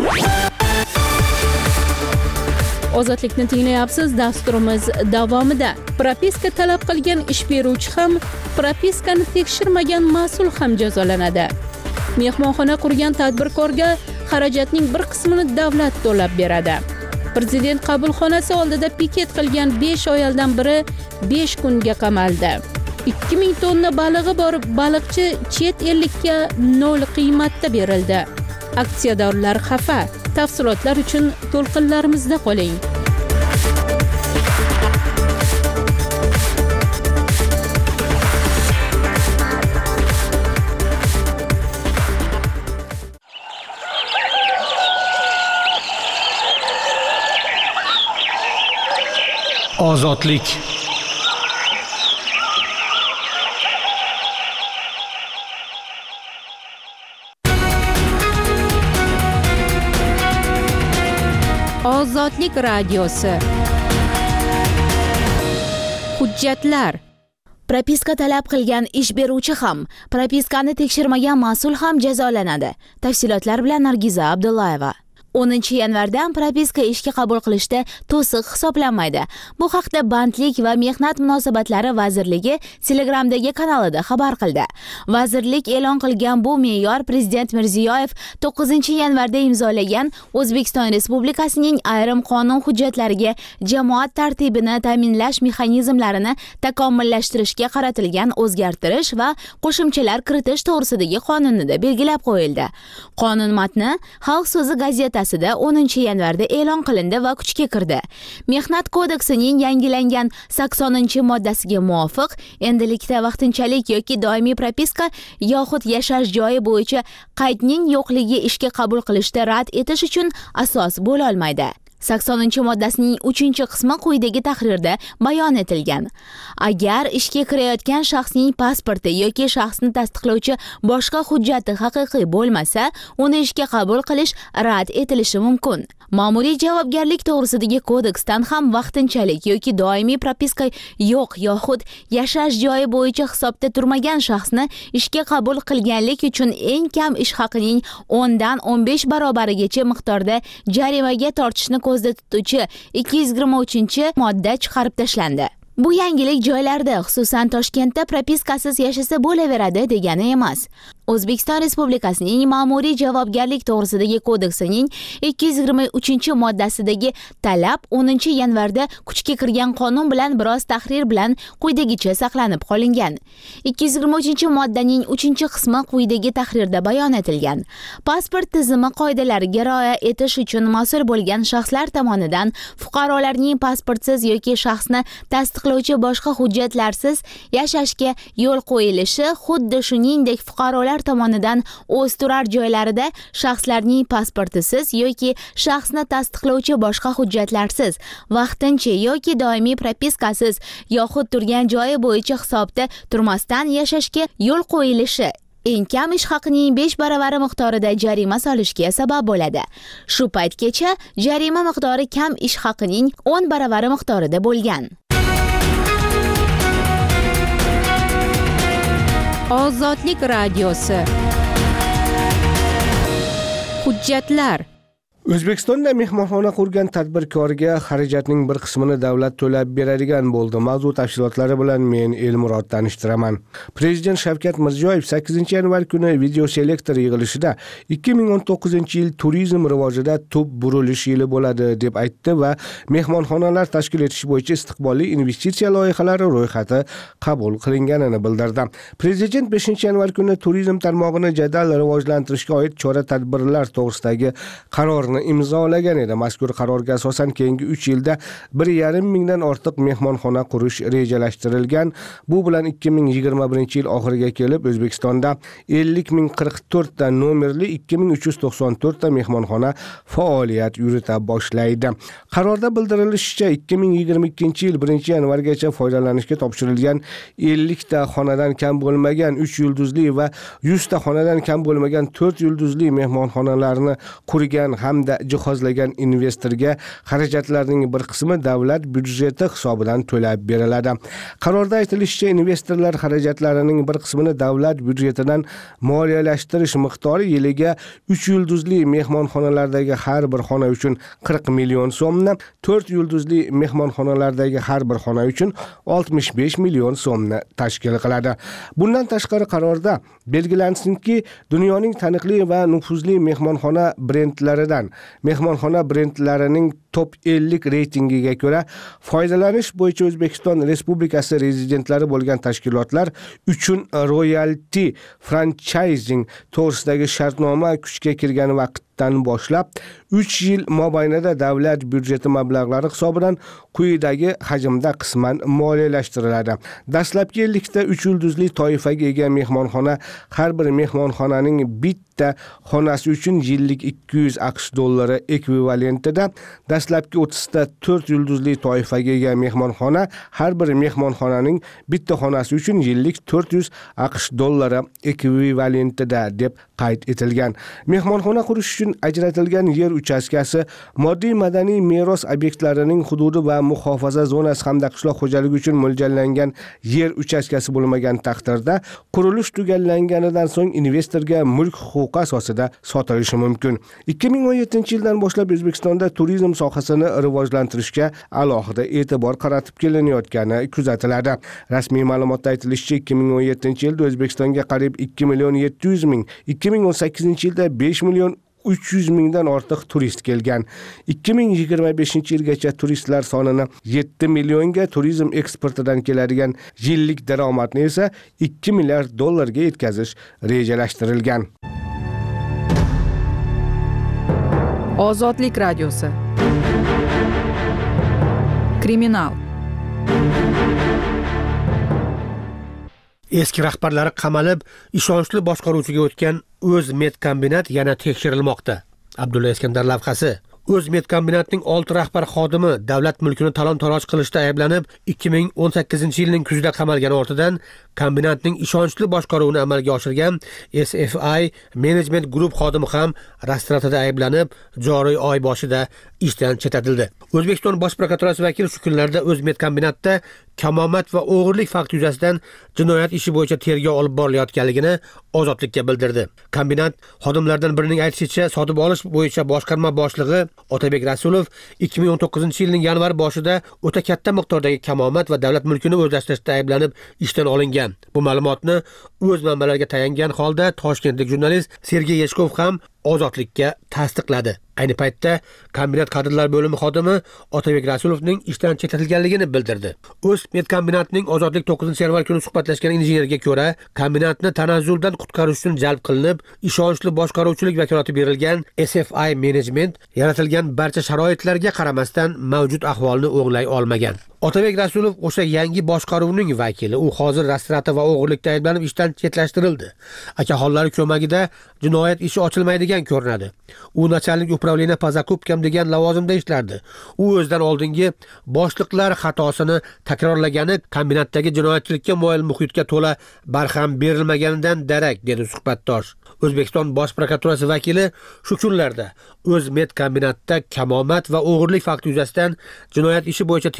Speaker 1: Ozodlikni tinglayapsiz. Dasturimiz davomida propiska talab qilgan ish beruvchi ham, propiskani tekshirmagan mas'ul ham jazolanadi. Mehmonxona qurgan tadbirkorga xarajatning bir qismini davlat to'lab beradi. Prezident qabulxonasi oldida piket qilgan besh ayoldan biri besh kunga qamaldi. ikki ming tonna balig'i bor baliqchi chet ellikka nol qiymatda berildi. Aksiyadorlar xafa. Tafsilotlar uchun to'lqinlarimizda qoling.
Speaker 7: Ozodlik.
Speaker 1: Ozodlik radiosi. Hujjatlar.
Speaker 15: Propiska talab qilgan ish beruvchi ham, propiskani tekshirmagan mas'ul ham jazolanadi. Tafsilotlar bilan Nargiza Abdullayeva. o'ninchi yanvardan propiska ishga qabul qilishda to'siq hisoblanmaydi. Bu haqda Bandlik va mehnat munosabatlari vazirligi Telegramdagi kanalida xabar qildi. Vazirlik e'lon qilgan bu me'yor Prezident Mirziyoyev to'qqizinchi yanvarda imzolagan O'zbekiston Respublikasining ayrim qonun hujjatlariga jamoat tartibini ta'minlash mexanizmlarini takomillashtirishga qaratilgan o'zgartirish va qo'shimchalar kiritish to'g'risidagi qonunida belgilab qo'yildi. Qonun matni Xalq so'zi gazetasi o'ninchi yanvarda e'lon qilindi va kuchga kirdi. Mehnat kodeksining yangilangan saksoninchi moddasiga muvofiq, endilikda vaqtinchalik yoki doimiy propiska yoxud yashash joyi bo'yicha qaydning yo'qligi ishga qabul qilishda rad etish uchun asos bo'la olmaydi. saksoninchi moddasining uchinchi qismi quyidagi tahrirda bayon etilgan. Agar ishga kirayotgan shaxsning pasporti yoki shaxsni tasdiqlovchi boshqa hujjati haqiqiy bo'lmasa, uni ishga qabul qilish rad etilishi mumkin. Ma'muriy javobgarlik to'g'risidagi kodeksdan ham vaqtinchalik yoki doimiy propiska yo'q yoxud yashash joyi bo'yicha hisobda turmagan shaxsni ishga qabul qilganlik uchun eng kam ish haqining o'n dan o'n besh barobarigacha miqdorda jarimaga tortishni ko'zda tutuvchi ikki yuz yigirma uchinchi modda chiqarib tashlandi. Bu yangilik joylarda, xususan Toshkentda propiskasiz yashasa bo'laveradi degani emas. O'zbekiston Respublikasining Ma'muriy javobgarlik to'g'risidagi kodeksining ikki yuz yigirma uchinchi moddasidagi talab o'ninchi yanvarda kuchga kirgan qonun bilan biroz tahrir bilan quyidagicha saqlanib qolingan. ikki yuz yigirma uchinchi moddaning uchinchi qismi quyidagi tahrirda bayon etilgan. Pasport tizimi qoidalariga rioya etish uchun mas'ul bo'lgan shaxslar tomonidan fuqarolarning pasportsiz yoki shaxsni tasdiqlovchi boshqa hujjatlarsiz yashashga yo'l qo'yilishi xuddi shuningdek fuqarolar tomonidan o'z turar joylarida shaxslarning pasportisiz yoki shaxsni tasdiqlovchi boshqa hujjatlarsiz vaqtincha yoki doimiy propiskasiz yoxud turgan joyi bo'yicha hisobda turmasdan yashashga yo'l qo'yilishi eng kam ish haqining besh baravari miqdorida jarima solishga sabab bo'ladi. Shu paytgacha jarima miqdori kam ish haqining o'n baravari miqdorida bo'lgan.
Speaker 1: Ozodlik radiosi. Hujjatlar.
Speaker 16: O'zbekistonda mehmonxona qurgan tadbirkorga xarajatning bir qismini davlat to'lab beradigan bo'ldi. Mavzu tafsilotlari bilan men Elmurod tanishtiraman. Prezident Shavkat Mirziyoyev sakkizinchi yanvar kuni video selektor yig'ilishida ikki ming o'n to'qqizinchi yil turizm rivojida tub burilish yili bo'ladi deb aytdi va mehmonxonalar tashkil etish bo'yicha istiqbolli investitsiya loyihalari ro'yxati qabul qilinganini bildirdi. Prezident beshinchi yanvar kuni turizm tarmog'ini jadal rivojlantirishga oid chora-tadbirlar to'g'risidagi qaror imzolagan edi. Mazkur qarorga asosan keyingi uch yilda bir yarim mingdan ortiq mehmonxona qurish rejalashtirilgan. Bu bilan ikki ming yigirma birinchi yil oxiriga kelib O'zbekistonda ellik ming qirq to'rt ta nomerli ikki ming uch yuz to'qson to'rt ta mehmonxona faoliyat yurita boshlaydi. Qarorda bildirilishicha ikki ming yigirma ikkinchi yil birinchi yanvargacha foydalanishga topshirilgan ellik ta xonadan kam bo'lmagan uch yulduzli va yuz ta xonadan kam bo'lmagan to'rt yulduzli mehmonxonalarni qurgan ham hamda jihozlagan investorga xarajatlarning bir qismi davlat byudjeti hisobidan to'lab beriladi. Qarorda aytilishicha, investorlar xarajatlarining bir qismini davlat byudjetidan moliyalashtirish miqdori yiliga uch yulduzli mehmonxonalardagi har bir xona uchun qirq million so'mni, to'rt yulduzli mehmonxonalardagi har bir xona uchun oltmish besh million so'mni tashkil qiladi. Bundan tashqari qarorda belgilansinki, dunyoning taniqli va nufuzli mehmonxona brendlaridan mehmonxona brendlarining top ellik reytingiga ko'ra foydalanish bo'yicha O'zbekiston Respublikasi rezidentlari bo'lgan tashkilotlar uchun royalty franchising to'g'risidagi shartnoma kuchga kirgan vaqtdan boshlab uch yil mobaynida davlat byudjeti mablag'lari hisobidan quyidagi hajmda qisman moliyalashtiriladi. Dastlabki ellik ta uch yulduzli toifaga ega mehmonxona har bir mehmonxonaning bitta xonasi uchun yillik ikki yuz aqsh dollari ekvivalentida, dastlabki o'ttiz ta to'rt yulduzli toifaga ega mehmonxona har bir mehmonxonaning bitta xonasi uchun yillik to'rt yuz aqsh dollari ekvivalentida deb qayd etilgan. Mehmonxona qurish uchun ajratilgan yer uchastkasi moddiy madaniy meros obyektlarining hududi va muhofaza zonasi hamda qishloq xo'jaligi uchun mo'ljallangan yer uchastkasi bo'lmagan taqdirda qurilish tugallanganidan so'ng investorga mulk huquqi asosida sotilishi mumkin. ikki ming o'n yettinchi yildan boshlab O'zbekistonda turizm sohasini rivojlantirishga alohida e'tibor qaratib kelinayotgani kuzatiladi. Rasmiy ma'lumotda aytilishicha, ikki ming o'n yettinchi yilda O'zbekistonga qariyb ikki million yetti yuz ming, ikki ming o'n sakkizinchi yilda besh million uch yuz mingdan ortiq turist kelgan. ikki ming yigirma beshinchi yilgacha turistlar sonini yetti millionga, turizm eksportidan keladigan yillik daromadni esa ikki milliard dollarga yetkazish rejalashtirilgan.
Speaker 5: Ozodlik radiosi. Kriminal.
Speaker 17: Eski rahbarlari qamalib, ishonchli boshqaruvchiga o'tgan O'zmet kombinat yana tekshirilmoqda. Abdulla Iskandar lavhasi. O'zmet kombinatining olti rahbar xodimi davlat mulkini talon-taroj qilishda ayblanib, ikki ming o'n sakkizinchi yilning kuzida qamalgani ortidan kombinatning ishonchli boshqaruvini amalga oshirgan S F I Management Group xodimi ham rastratida ayblanib, joriy oy boshida ishdan chetlatildi. O'zbekiston Bosh prokuraturasi vakili shu kunlarda O'zmet kombinatda kamomad va o'g'irlik fakti yuzasidan jinoyat ishi bo'yicha tergov olib borilayotganligini Ozodlikka bildirdi. Kombinat xodimlaridan birining aytishicha, sotib olish bo'yicha boshqarma boshlig'i Otabek Rasulov ikki ming o'n to'qqizinchi yilning yanvar boshida o'ta katta miqdordagi kamomad va davlat mulkini o'zlashtirishda ayblanib ishdan olingan. Bu ma'lumotni o'z manbalariga tayangan holda toshkentlik jurnalist Sergey Yeshkov ham Ozodlikka tasdiqladi. Ayni paytda kombinat kadrlar bo'limi xodimi Otabek Rasulovning ishdan chetlatilganligini bildirdi. O'zmet kombinatining Ozodlik to'qqizinchi yanvar kuni suhbatlashgan injenerga ko'ra, kombinatni tanazzuldan qutqarish uchun jalb qilinib, ishonchli boshqaruvchilik vakolati berilgan S F I Management yaratilgan barcha sharoitlarga qaramasdan mavjud ahvolni o'nglay olmagan. Otabek Rasulov o'sha yangi boshqaruvning vakili. U hozir rastrati va o'g'irlikda ayblanib ishdan chetlashtirildi. Akaxonlari ko'magida jinoyat ishi ochilmaydigan ko'rinadi. U nachalnik upravleniya по закупкам degan lavozimda ishlardi. U o'zidan oldingi boshliqlar xatosini takrorlagani kombinatdagi jinoyatchilikka moyil muhitga to'la barham berilmaganidan darak, dedi suhbatdosh. O'zbekiston Bosh prokuraturasi vakili shu kunlarda O'zmet kombinatda kamomad va o'g'irlik fakti yuzasidan jinoyat ishi bo'yicha tergov olib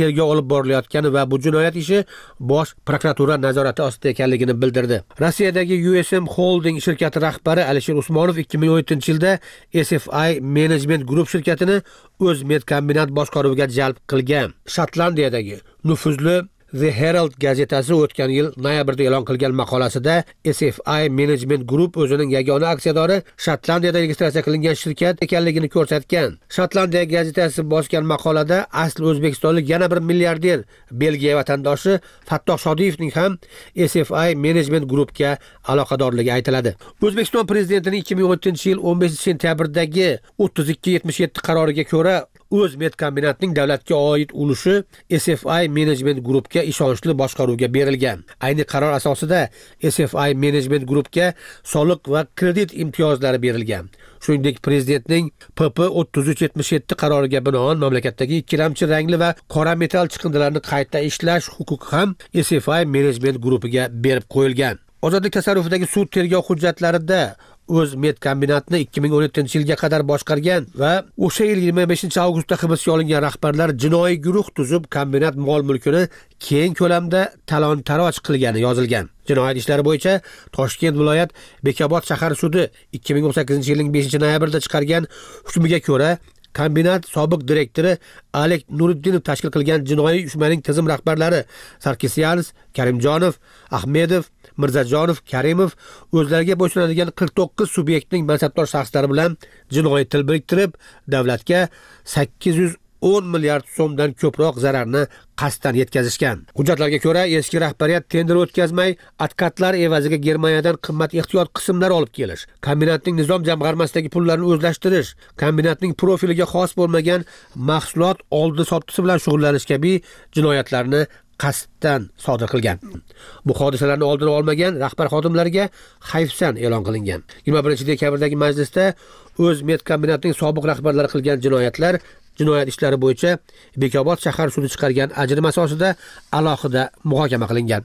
Speaker 17: borilayotgani va bu jinoyat ishi bosh prokuratura nazorati ostida ekanligini bildirdi. Rossiyadagi U S M Holding shirkati rahbari Alisher Usmonov ikki ming o'n yettinchi yilda S F I Management Group shirkatini o'z medkombinat boshqaruviga jalb qilgan. Shotlandiyadagi nufuzli The Herald gazetasi o'tgan yil noyabrda e'lon qilgan maqolasida S F I Management Group o'zining yagona aksiyadori Shotlandiyada registratsiya qilingan shirkat ekanligini ko'rsatgan. Shotlandiya gazetasi bosgan maqolada asli o'zbekistonlik yana bir milliarder Belgiya vatandoshi Fattoh Shodiyevning ham S F I Management Groupga aloqadorligi aytiladi. O'zbekiston prezidentining ikki ming o'n yettinchi yil o'n beshinchi sentyabrdagi o'ttiz ikki yetmish yetti qaroriga ko'ra o'z medkombinatning davlatga oid ulushi S F I Management Groupga ishonchli boshqaruvga berilgan. Ayni qaror asosida S F I Management Groupga soliq va kredit imtiyozlari berilgan. Shuningdek, prezidentning P P o'ttiz uch yetmish yetti qaroriga binoan mamlakatdagi ikkilamchi rangli va qora metall chiqindilarini qayta ishlash huquqi ham S F I Management Groupiga berib qo'yilgan. Ozodlik tasarrufidagi sud tergov hujjatlarida o'z medkombinatni ikki ming o'n yettinchi yilga qadar boshqargan va o'sha yil yigirma beshinchi avgustda hibsga olingan rahbarlar jinoiy guruh tuzib kombinat mol-mulkini keng ko'lamda talon-taroj qilgani yozilgan. Jinoyat ishlari bo'yicha Toshkent viloyat Bekobod shahar sudi ikki ming o'n sakkizinchi yilning beshinchi noyabrida chiqargan hukmiga ko'ra kombinat sobiq direktori Alek Nuriddinov tashkil qilgan jinoiy uyushmaning tizim rahbarlari Sarkisyanov, Karimjonov, Ahmedov, Mirzajonov, Karimov o'zlariga bo'ysunadigan qirq to'qqiz subyektning mansabdor shaxslari bilan jinoiy til biriktirib, davlatga sakkiz yuz o'n milliard so'mdan ko'proq zararni qasddan yetkazishgan. Hujjatlarga ko'ra, eski rahbariyat tender o'tkazmay, advokatlar evaziga Germaniyadan qimmat ehtiyot qismlar olib kelish, kombinatning nizom jamg'armasidagi pullarni o'zlashtirish, kombinatning profiliga xos bo'lmagan mahsulot oldi sotisi bilan shug'ullanish kabi jinoyatlarni qasddan sodir qilgan. Bu hodisalarni oldini olmagan rahbar xodimlariga hayfsan e'lon qilingan. yigirma birinchi dekabrdagi majlisda o'z medkombinatning sobiq rahbarlari qilgan jinoyatlar jinoyat ishlari bo'yicha Bekobod shahar sudi chiqargan ajrim asosida alohida muhokama qilingan.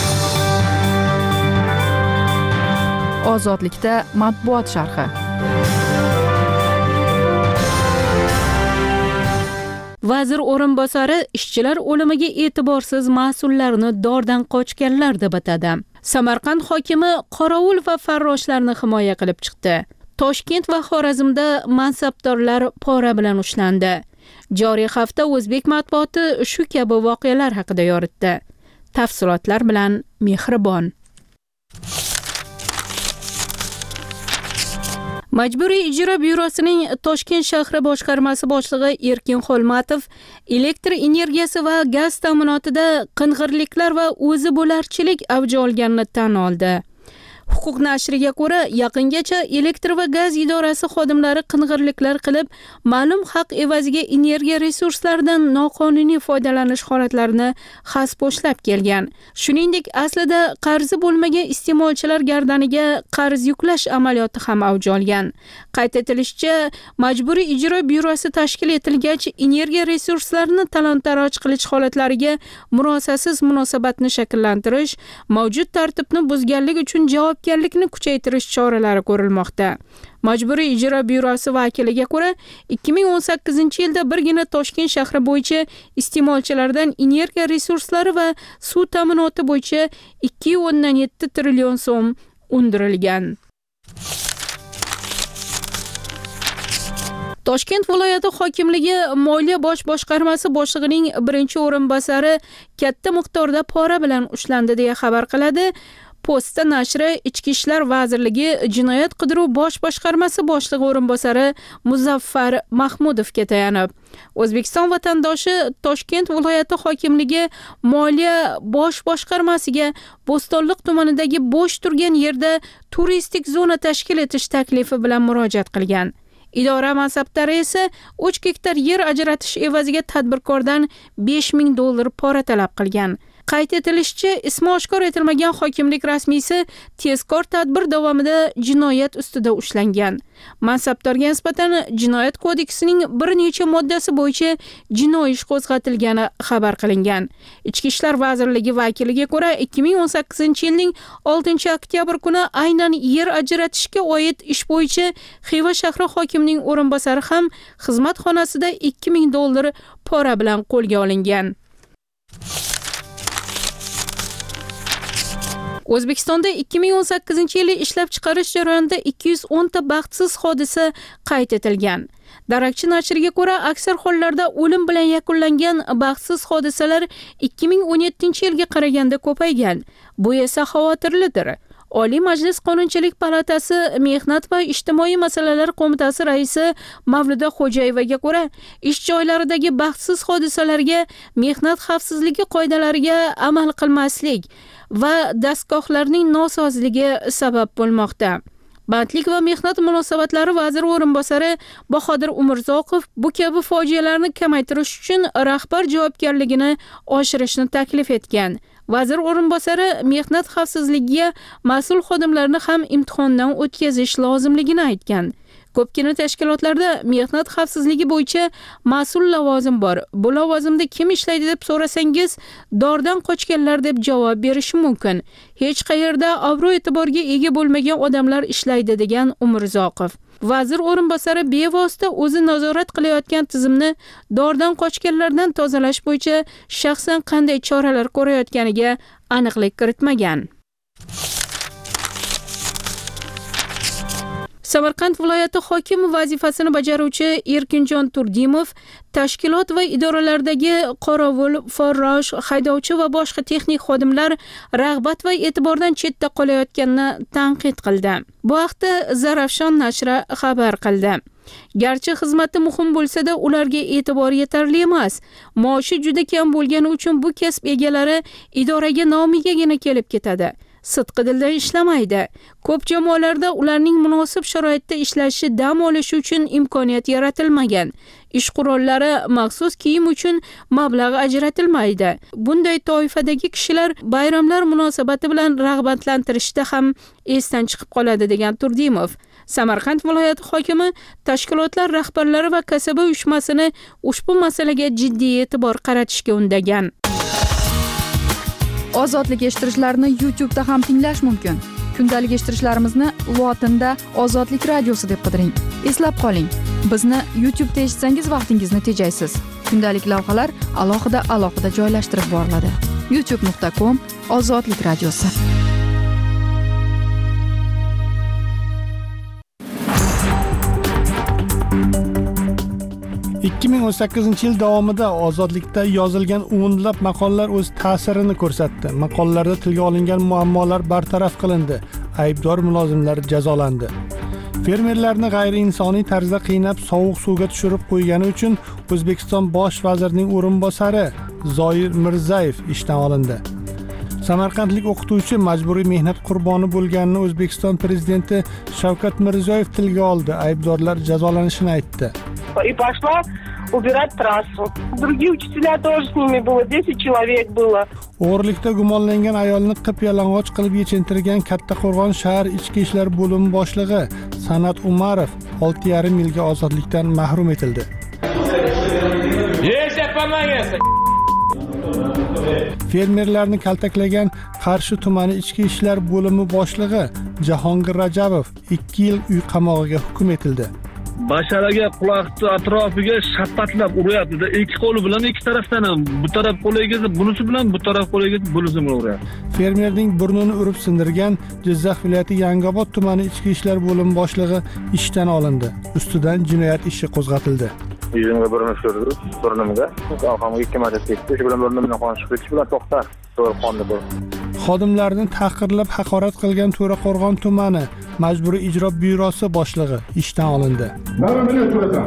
Speaker 5: Ozodlikda matbuot sharhi.
Speaker 1: Vazir o'rinbosari ishchilar o'limiga e'tiborsiz mas'ullarni dordan qochganlar deb atadi. Samarqand hokimi qorovul va farroshlarni himoya qilib chiqdi. Toshkent va Xorazmda mansabdorlar pora bilan ushlandi. Joriy hafta o'zbek matbuoti shu kabi voqealar haqida yoritdi. Tafsilotlar bilan Mehribon. Majburiy ijro byurosining Toshkent shahri boshqarmasi boshlig'i Erkin Xolmatov elektr energiyasi va gaz ta'minotida qing'irliklar va o'zi bo'larchilik avj olganini tan oldi. Huquq nashriga ko'ra, yaqingacha elektr va gaz idorasi xodimlari qing'irliklar qilib, ma'lum haq evaziga energiya resurslaridan noqonuniy foydalanish holatlarini xasposhlab kelgan. Shuningdek, aslida qarzi bo'lmagan iste'molchilar gardaniga qarz yuklash amaliyoti ham avj olgan. Qayd etilishicha, Majburiy ijro byurosi tashkil etilgach, energiya resurslarini talon-taroj qilish holatlariga murosasiz munosabatni shakllantirish, mavjud tartibni buzganlik uchun javob javobgarlikni kuchaytirish choralari ko'rilmoqda. Majburiy ijro byurosi vakiliga ko'ra, ikki ming o'n sakkizinchi yilda birgina Toshkent shahri bo'yicha iste'molchilardan energiya resurslari va suv ta'minoti bo'yicha ikki o'ndan yetti trillion so'm undirilgan. Toshkent viloyati hokimligi Moliya bosh boshqarmasi boshlig'ining birinchi o'rinbosari katta miqdorda pora bilan ushlandi deya xabar qiladi. Posta nashri Ichki ishlar vazirligi Jinoyat qidiruv bosh boshqarmasi boshlig'i o'rinbosari Muzaffar Mahmudovga tayanib, O'zbekiston vatandoshi Toshkent viloyati hokimligi Moliya bosh boshqarmasiga Bo'stonliq tumanidagi bo'sh turgan yerda turistik zona tashkil etish taklifi bilan murojaat qilgan. Idora mansabdori esa uch gektar yer ajratish evaziga tadbirkordan besh ming dollar pora talab qilgan. Qayd etilishicha, ismi oshkor etilmagan hokimlik rasmiysi tezkor tadbir davomida jinoyat ustida ushlangan. Mansabdorga nisbatan Jinoyat kodeksining bir necha moddasi bo'yicha jinoiy ish qo'zg'atilgani xabar qilingan. Ichki ishlar vazirligi vakiliga ko'ra, ikki ming o'n sakkizinchi yilning oltinchi oktyabr kuni aynan yer ajratishga oid ish bo'yicha Xiva shahri hokimining o'rinbosari ham xizmat xonasida ikki ming dollar pora bilan qo'lga olingan. O'zbekistonda ikki ming o'n sakkizinchi yili ishlab chiqarish jarayonida ikki yuz o'n ta baxtsiz hodisa qayd etilgan. Darakchi nashriga ko'ra, aksar hollarda o'lim bilan yakunlangan baxtsiz hodisalar ikki ming o'n yettinchi yilga qaraganda ko'paygan. Bu esa xavotirlidir. Oliy Majlis Qonunchilik palatasi Mehnat va ijtimoiy masalalar qo'mitasi raisi Mavluda Xo'jayevaga ko'ra, ish joylaridagi baxtsiz hodisalarga mehnat xavfsizligi qoidalariga amal qilmaslik va dastgohlarning nosozligi sabab bo'lmoqda. Bandlik va mehnat munosabatlari vaziri o'rinbosari Bahodir Umurzoqov bu kabi fojialarni kamaytirish uchun rahbar javobgarligini oshirishni taklif etgan. Vazir o'rinbosari mehnat xavfsizligiga mas'ul xodimlarni ham imtihondan o'tkazish lozimligini aytgan. Ko'pgina tashkilotlarda mehnat xavfsizligi bo'yicha mas'ul lavozim bor. Bu lavozimda kim ishlaydi deb so'rasangiz, dordan qochganlar deb javob berishi mumkin. Hech qayerda obro'-e'tiborga ega bo'lmagan odamlar ishlaydi degan Umurzoqov. Vazir o'rinbosari bevosita o'zi nazorat qilayotgan tizimni dordan qochganlardan tozalash bo'yicha shaxsan qanday choralar ko'rayotganiga aniqlik kiritmagan. Samarqand viloyati hokimi vazifasini bajaruvchi Erkinjon Turdimov tashkilot va idoralardagi qorovul, farrosh, haydovchi va boshqa texnik xodimlar rag'bat va e'tibordan chetda qolayotganini tanqid qildi. Bu haqda Zarafshon nashri xabar qildi. Garchi xizmati muhim bo'lsa-da, ularga e'tibor yetarli emas. Maoshi juda kam bo'lgani uchun bu kasb egalari idoraga nomigagina kelib ketadi. Sidqi dildan ishlamaydi. Ko'p jamoalarda ularning munosib sharoitda ishlashi, dam olishi uchun imkoniyat yaratilmagan. Ish qurollari, maxsus kiyim uchun mablag' ajratilmaydi. Bunday toifadagi kishilar bayramlar munosabati bilan rag'batlantirishda ham esdan chiqib qoladi degan Turdimov. Samarqand viloyati hokimi tashkilotlar rahbarlari va kasaba uyushmasini ushbu masalaga jiddiy e'tibor qaratishga undagan.
Speaker 5: Ozodlik eshittirishlarni YouTube da ham tinglash mumkin. Kundalik eshittirishlarimizni lotinda Ozodlik radiosi deb qidiring. Eslab qoling, bizni YouTube da eshitsangiz vaqtingizni tejaysiz. Kundalik lavhalar alohida alohida joylashtirib boriladi. youtube nuqta com Ozodlik radiosi.
Speaker 8: ikki ming o'n sakkizinchi yil davomida ozodlikda yozilgan o'nlab maqolalar o'z ta'sirini ko'rsatdi. Maqolalarda tilga olingan muammolar bartaraf qilindi, aybdor mulozimlar jazolandi. Fermerlarni g'ayriinsoniy tarzda qiynab sovuq suvga tushirib qo'ygani uchun O'zbekiston bosh vazirining o'rinbosari Zoir Mirzayev ishdan olindi. Samarqandlik o'qituvchi majburiy mehnat qurboni bo'lganini O'zbekiston prezidenti Shavkat Mirziyoyev tilga oldi, aybdorlar jazolanishini aytdi.
Speaker 18: И пошла убирать трассу. Другие учителя тоже с ними было, десять человек было.
Speaker 8: O'g'rilikda gumonlangan ayolni qip-yalang'och qilib yechintirgan Kattaqo'rg'on shahar ichki ishlar bo'limi boshlig'i San'at Umarov olti yarim yilga ozodlikdan mahrum etildi. Fermerlarni kaltaklagan Qarshi tumani ichki ishlar bo'limi boshlig'i Jahongir Rajabov ikki yil uy qamog'iga hukm etildi.
Speaker 19: Basharaga quloqni atrofiga shapatlab uryapti-da, ikki qo'li bilan ikki tarafdan ham, bu taraf qo'liga, bunisi bilan bu taraf qo'liga, bunisi bilan uryapti.
Speaker 8: Fermerning burnini urib sindirgan Jizzax viloyati Yangiobod tumani ichki ishlar bo'limi boshlig'i ishdan olindi. Ustidan jinoyat ishi qo'zg'atildi.
Speaker 11: Yuzimga burni surdi, burnimga. Orqamga ikki marta tekdi, shu bilan burnimdan qon chiqib ketishi bilan to'xta, to'g'ri qonni bu.
Speaker 8: Xodimlarni tahqirlab haqorat qilgan To'raqo'rg'on tumani majburiy ijro byurosi boshlig'i ishdan olindi.
Speaker 20: Nima bilan turasan?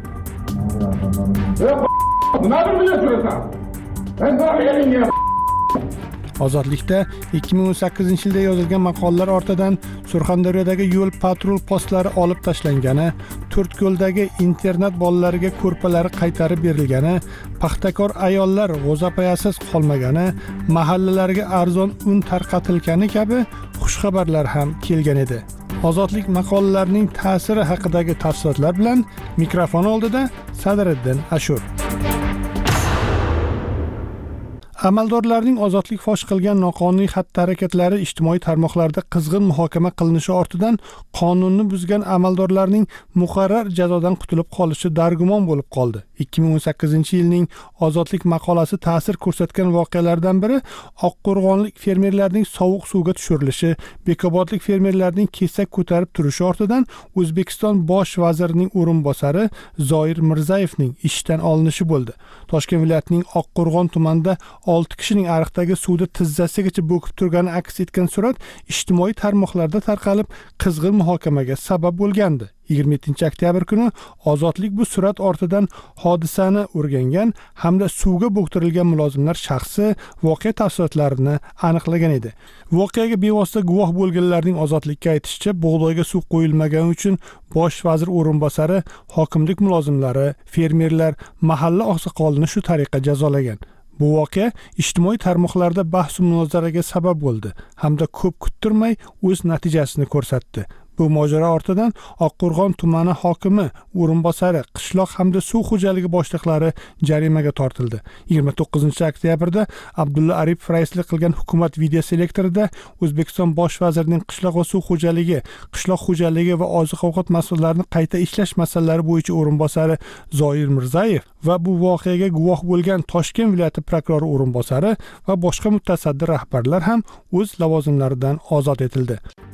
Speaker 20: Nima bilan turasan? Men
Speaker 8: Ozodlikda ikki ming o'n sakkizinchi yilda yozilgan maqolalar ortidan Surxondaryodagi yo'l patrul postlari olib tashlangani, To'rtko'ldagi internat bolalariga ko'rpalari qaytarib berilgani, paxtakor ayollar g'o'zapoyasiz qolmagani, mahallalarga arzon un tarqatilgani kabi xushxabarlar ham kelgan edi. Ozodlik maqolalarining ta'siri haqidagi tafsilotlar bilan mikrofon oldida Sadriddin Ashur. Amaldorlarning ozodlik fosh qilgan noqonuniy xatti-harakatlari ijtimoiy tarmoqlarda qizg'in muhokama qilinishi ortidan qonunni buzgan amaldorlarning muqarrar jazodan qutulib qolishi dargumon bo'lib qoldi. ikki ming o'n sakkizinchi yilning ozodlik maqolasi ta'sir ko'rsatgan voqealardan biri oqqo'rg'onlik fermerlarning sovuq suvga tushirilishi, bekobodlik fermerlarning kesak ko'tarib turishi ortidan O'zbekiston bosh vazirining o'rinbosari Zoir Mirzayevning ishdan olinishi bo'ldi. Toshkent viloyatining Oqqo'rg'on tumanida olti kishining ariqdagi suvda tizzasigacha bo'kib turgani aks etgan surat ijtimoiy tarmoqlarda tarqalib, qizg'in muhokamaga sabab bo'lgandi. yigirma yettinchi oktyabr kuni Ozodlik bu surat ortidan hodisani o'rgangan hamda suvga bo'ktirilgan mulozimlar shaxsi voqea tafsilotlarini aniqlagan edi. Voqeaga bevosita guvoh bo'lganlarning Ozodlikka aytishicha, bug'doyga suv qo'yilmagani uchun bosh vazir o'rinbosari, hokimlik mulozimlari, fermerlar, mahalla oqsoqolini shu tariqa jazolagan. Bu voqea ijtimoiy tarmoqlarda bahs va munozaraga sabab bo'ldi hamda ko'p kuttirmay o'z natijasini ko'rsatdi. Bu mojaro ortidan Oqqo'rg'on tumani hokimi o'rinbosari, qishloq hamda suv xo'jaligi boshliqlari jarimaga tortildi. yigirma to'qqizinchi oktyabrda Abdulla Aripov raislik qilgan hukumat videoselektorida O'zbekiston bosh vazirining qishloq va suv xo'jaligi, qishloq xo'jaligi va oziq-ovqat mas'ullarini qayta ishlash masalalari bo'yicha o'rinbosari Zoir Mirzayev va bu voqeaga guvoh bo'lgan Toshkent viloyati prokurori o'rinbosari va boshqa mutasaddi rahbarlar ham o'z lavozimlaridan ozod etildi.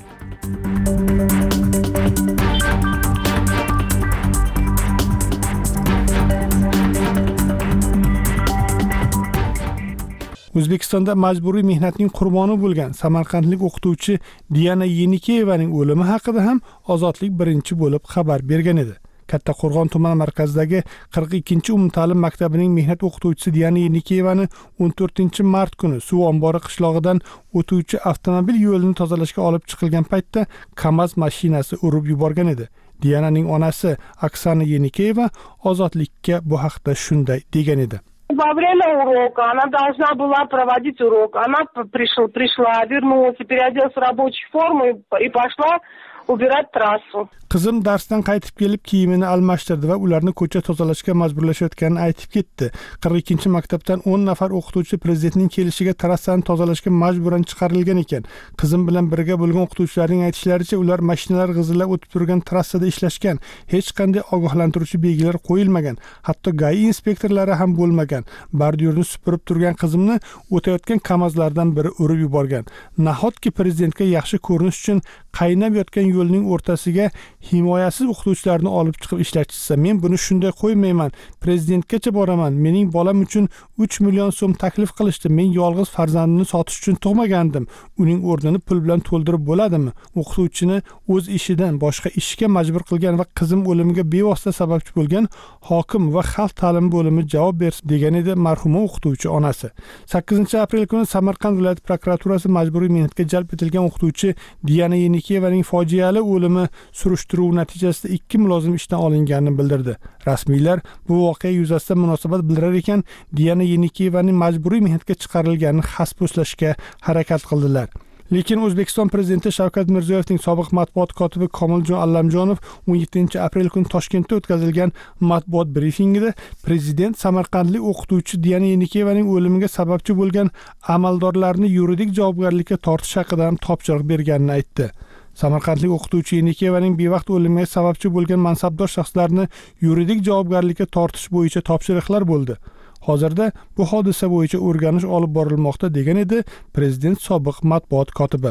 Speaker 8: O'zbekistonda majburiy mehnatning qurboni bo'lgan samarqandlik o'qituvchi Diana Yenikeyevaning o'limi haqida ham Ozodlik birinchi bo'lib xabar bergan edi. Kattaqo'rg'on tuman markazidagi qirq ikkinchi umumta'lim maktabining mehnat o'qituvchisi Diana Yenikeyevani o'n to'rtinchi mart kuni suv ombori qishlog'idan o'tuvchi avtomobil yo'lini tozalashga olib chiqilgan paytda KAMAZ mashinasi urib yuborgan edi. Diananing onasi Oksana Yenikeyeva Ozodlikka bu haqda shunday degan edi.
Speaker 18: Во время урока она должна была проводить урок. Она пришла, пришла, вернулась, переоделась в рабочую форму и пошла убирать трассу.
Speaker 8: Qizim darsdan qaytib kelib kiyimini almashtirdi va ularni ko'cha tozalashga majburlashayotganini aytib ketdi. qirq ikkinchi maktabdan o'n nafar o'qituvchi prezidentning kelishiga trassani tozalashga majburan chiqarilgan ekan. Qizim bilan birga bo'lgan o'qituvchilarning aytishlaricha, ular mashinalar g'izillab o'tib turgan trassada ishlashgan. Hech qanday ogohlantiruvchi belgilar qo'yilmagan. Hatto G A I inspektorlari ham bo'lmagan. Bordyurni supurib turgan qizimni o'tayotgan KAMAZlardan biri urib yuborgan. Nahotki prezidentga yaxshi ko'rinish uchun qaynab yotgan yo'lning o'rtasiga himoyasiz o'qituvchilarni olib chiqib ishlatishsa, men buni shunday qo'ymayman. Prezidentgacha boraman. Mening bolam uchun uch million so'm taklif qilishdi. Men yolg'iz farzandimni sotish uchun tug'magandim. Uning o'rnini pul bilan to'ldirib bo'ladimi? O'qituvchini o'z ishidan boshqa ishga majbur qilgan va qizim o'limiga bevosita sababchi bo'lgan hokim va xalq ta'limi bo'limi javob bersin, degan edi marhuma o'qituvchi onasi. sakkizinchi aprel kuni Samarqand viloyat prokuraturasi majburiy mehnatga jalb etilgan o'qituvchi Diana Yenikeyevaning fojiali o'limi surishtiruv natijasida ikki mulozim ishdan olinganini bildirdi. Rasmiylar bu voqea yuzasidan munosabat bildirar ekan, Diana Yenikeyevaning majburiy mehnatga chiqarilganini xaspo'slashga harakat qildilar. Lekin O'zbekiston prezidenti Shavkat Mirziyoyevning sobiq matbuot kotibi Komiljon Allamjonov o'n yettinchi aprel kuni Toshkentda o'tkazilgan matbuot brifingida prezident samarqandlik o'qituvchi Diana Yenikeyevaning o'limiga sababchi bo'lgan amaldorlarni yuridik javobgarlikka tortish haqida ham topshiriq berganini aytdi. Samarqandlik o'qituvchi Yenikeyevaning bevaqt o'limiga sababchi bo'lgan mansabdor shaxslarni yuridik javobgarlikka tortish bo'yicha topshiriqlar bo'ldi. Hozirda bu hodisa bo'yicha o'rganish olib borilmoqda, degan edi prezident sobiq matbuot kotibi.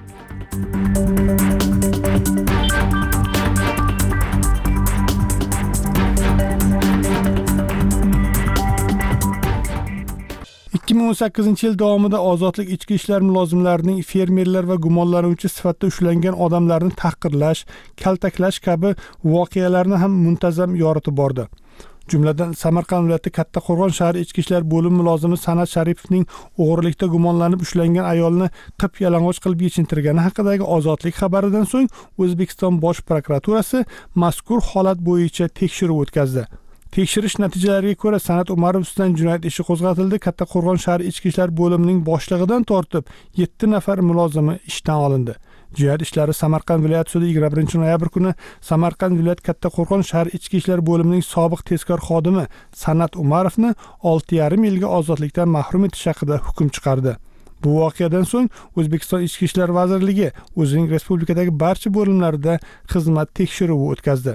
Speaker 8: ikki ming o'n sakkizinchi yil davomida Ozodlik ichki ishlar mulozimlarining fermerlar va gumonlanuvchi sifatida ushlangan odamlarni tahqirlash, kaltaklash kabi voqealarni ham muntazam yoritib bordi. Jumladan Samarqand viloyati Kattaqo'rg'on shahar ichki ishlar bo'limi mulozimi San'at Sharipovning o'g'irlikda gumonlanib ushlangan ayolni qip yalang'och qilib yechintirgani haqidagi Ozodlik xabaridan so'ng O'zbekiston bosh prokuraturasi mazkur holat bo'yicha tekshiruv o'tkazdi. Tekshirish natijalariga ko'ra San'at Umarov ustidan jinoyat ishi qo'zg'atildi. Kattaqo'rg'on shahar ichki ishlar bo'limining boshlig'idan tortib yetti nafar mulozimi ishdan olindi. Jinoyat ishlari Samarqand viloyat sudi yigirma birinchi noyabr kuni Samarqand viloyat Kattaqo'rg'on shahar ichki ishlar bo'limining sobiq tezkor xodimi San'at Umarovni olti yarim yilga ozodlikdan mahrum etish haqida hukm chiqardi. Bu voqeadan so'ng O'zbekiston Ichki ishlar vazirligi o'zining respublikadagi barcha bo'limlarida xizmat tekshiruvi o'tkazdi.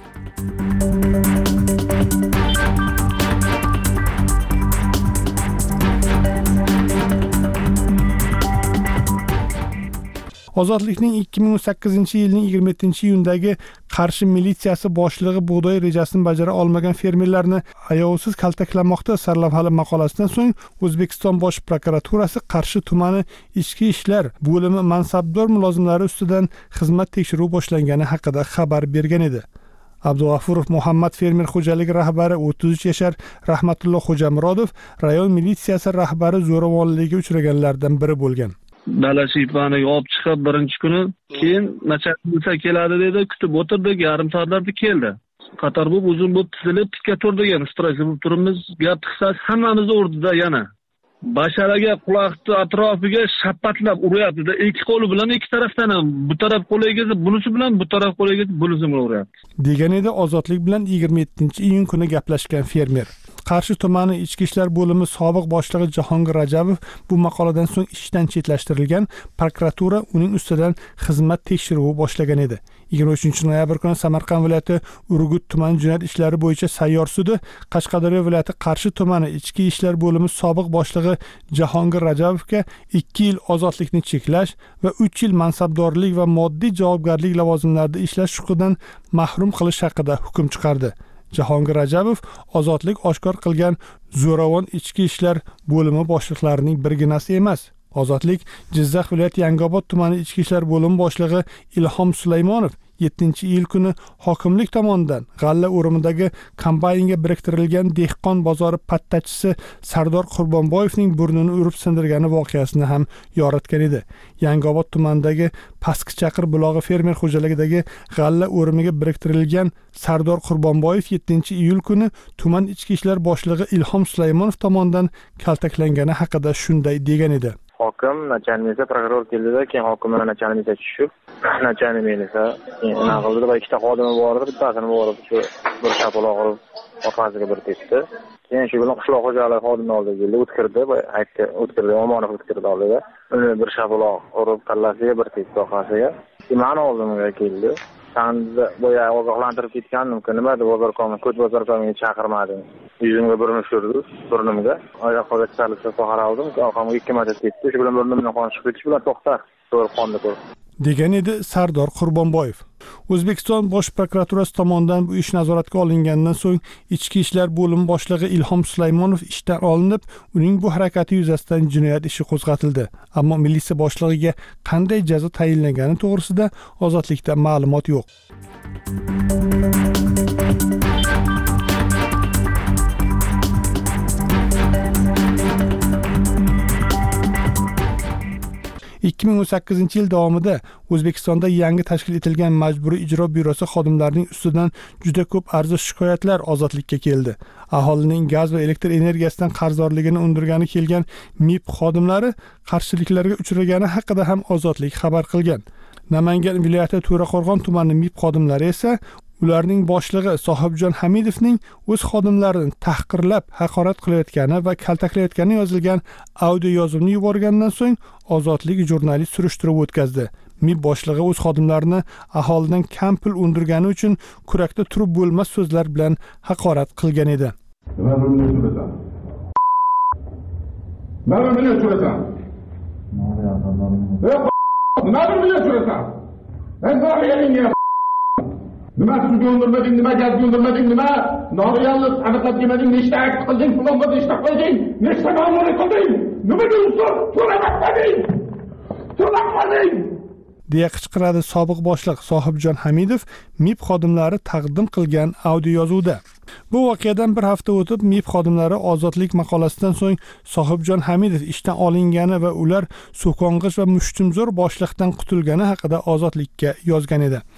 Speaker 8: Ozodlikning ikki ming o'n sakkizinchi yilning yigirma yettinchi iyundagi Qarshi militsiyasi boshlig'i bug'doy rejasini bajara olmagan fermerlarni ayovsiz kaltaklamoqda sarlavhali maqolasidan so'ng O'zbekiston Bosh prokuraturasi Qarshi tumani ichki ishlar bo'limi mansabdor mulozimlari ustidan xizmat tekshiruvi boshlangani haqida xabar bergan edi. Abdug'afurov Muhammad fermer xo'jaligi rahbari o'ttiz uch yashar Rahmatulloh Xo'jamurodov rayon militsiyasi rahbari zo'ravonlikka uchraganlardan biri bo'lgan.
Speaker 19: Dala shiypaniga olib chiqib birinchi kuni, keyin nachalnik keladi dedi, kutib o'tirdik, yarim soatlarda keldi. Qator bo'lib uzun bo'lib tizilib tikka turdik, yana stress bo'lib turibmiz. Gap qisqasi hammamiz o'rdida yana. Basharaga quloqni atrofiga shapatlab uryapti-da, ikki qo'li bilan ikki tarafdan ham, bu taraf qo'liga bunisi bilan, bu taraf qo'liga bunisi bilan uryapti.
Speaker 8: Degan edi Ozodlik bilan yigirma yettinchi iyun kuni gaplashgan fermer. Qarshi tumani ichki ishlar bo'limi sobiq boshlig'i Jahongir Rajabov bu maqoladan so'ng ishdan chetlashtirilgan, prokuratura uning ustidan xizmat tekshiruvi boshlagan edi. yigirma uchinchi noyabr kuni Samarqand viloyati Urgut tuman jinoyat ishlari bo'yicha sayyor sudi Qashqadaryo viloyati Qarshi tumani ichki ishlar bo'limi sobiq boshlig'i Jahongir Rajabovga ikki yil ozodlikni cheklash va uch yil mansabdorlik va moddiy javobgarlik lavozimlarida ishlash huquqidan mahrum qilish haqida hukm chiqardi. Jahongir Rajabov ozodlik oshkor qilgan zo'ravon ichki ishlar bo'limi boshliqlarining birginasi emas. Ozodlik Jizzax viloyati Yangiobod tumani ichki ishlar bo'limi boshlig'i Ilhom Sulaymonov yettinchi iyul kuni hokimlik tomonidan g'alla o'rimidagi kombaynga biriktirilgan dehqon bozori pattachisi Sardor Qurbonboyevning burnini urib sindirgani voqeasini ham yoritgan edi. Yangiobod tumanidagi Pastki Chaqir bulog'i fermer xo'jaligidagi g'alla o'rimiga biriktirilgan Sardor Qurbonboyev yettinchi iyul kuni tuman ichki ishlar boshlig'i Ilhom Sulaymonov tomonidan kaltaklangani haqida shunday degan edi.
Speaker 21: Hokim nachalnik prokuror keldi-da, keyin hokim bilan nachalnik tushib, nachalnik esa nima qildi va ikkita xodimi bor edi, bittasini borib shu bir shapaloq urib orqasiga bir tepdi. Keyin shu bilan qishloq xo'jaligi xodimi oldiga keldi, o'tkirdi va aytdi, o'tkirdi, Omonov o'tkirdi oldida. Uni bir shapaloq urib kallasiga bir tepdi orqasiga. Keyin oldimga keldi. Sen boya ogohlantirib ketgandim-ku, nima deb bozorkomni, ko'ch bozorkomiga chaqirmadim. Yuzimga burni tushirdi, burnimga. Oyoqqa chiqarib so'qar oldim, orqamga ikki marta tepdi. Shu bilan burnimdan qon chiqib ketishi bilan to'xta, to'g'ri qonni ko'rib.
Speaker 8: degan edi Sardor Qurbonboyev. O'zbekiston Bosh prokuraturasi tomonidan bu ish nazoratga olingandan so'ng ichki ishlar bo'limi boshlig'i Ilhom Sulaymonov ishdan olinib, uning bu harakati yuzasidan jinoyat ishi qo'zg'atildi. Ammo militsiya boshlig'iga qanday jazo tayinlangani to'g'risida ozodlikda ma'lumot yo'q. ikki ming o'n sakkizinchi yil davomida O'zbekistonda yangi tashkil etilgan Majburiy ijro byurosi xodimlarining ustidan juda ko'p arzish shikoyatlar ozodlikka keldi. Aholining gaz va elektr energiyasidan qarzdorligini undirgani kelgan M I P xodimlari qarshiliklarga uchragani haqida ham ozodlik xabar qilgan. Namangan viloyati To'raqo'rg'on tumani M I P xodimlari esa ularning boshlig'i Sohibjon Hamidovning o'z xodimlarini tahqirlab, haqorat qilayotgani va kaltaklayotgani yozilgan audio yozuvni yuborgandan so'ng Ozodlik jurnalist surishtiruv o'tkazdi. M I P boshlig'i o'z xodimlarini aholidan kam pul undirgani uchun kurakda turib bo'lmas so'zlar bilan haqorat qilgan edi.
Speaker 20: Nima bilan so'rasan? Nima bilan so'rasan? Nima bilan so'rasan? Ben nima suvga undirmading, nima gazga undirmading, nima norealni aniqlab kelmading, nechta akt qilding, falon bir nechta qilding, nechta ma'muriy qilding, nima deysan? So'ramading, so'ramading
Speaker 8: deya qichqiradi sobiq boshliq Sohibjon Hamidov M I P xodimlari taqdim qilgan audio yozuvda. Bu voqeadan bir hafta o'tib M I P xodimlari ozodlik maqolasidan so'ng Sohibjon Hamidov ishdan olingani va ular so'kong'ich va mushtumzo'r boshliqdan qutulgani haqida ozodlikka yozgan edi.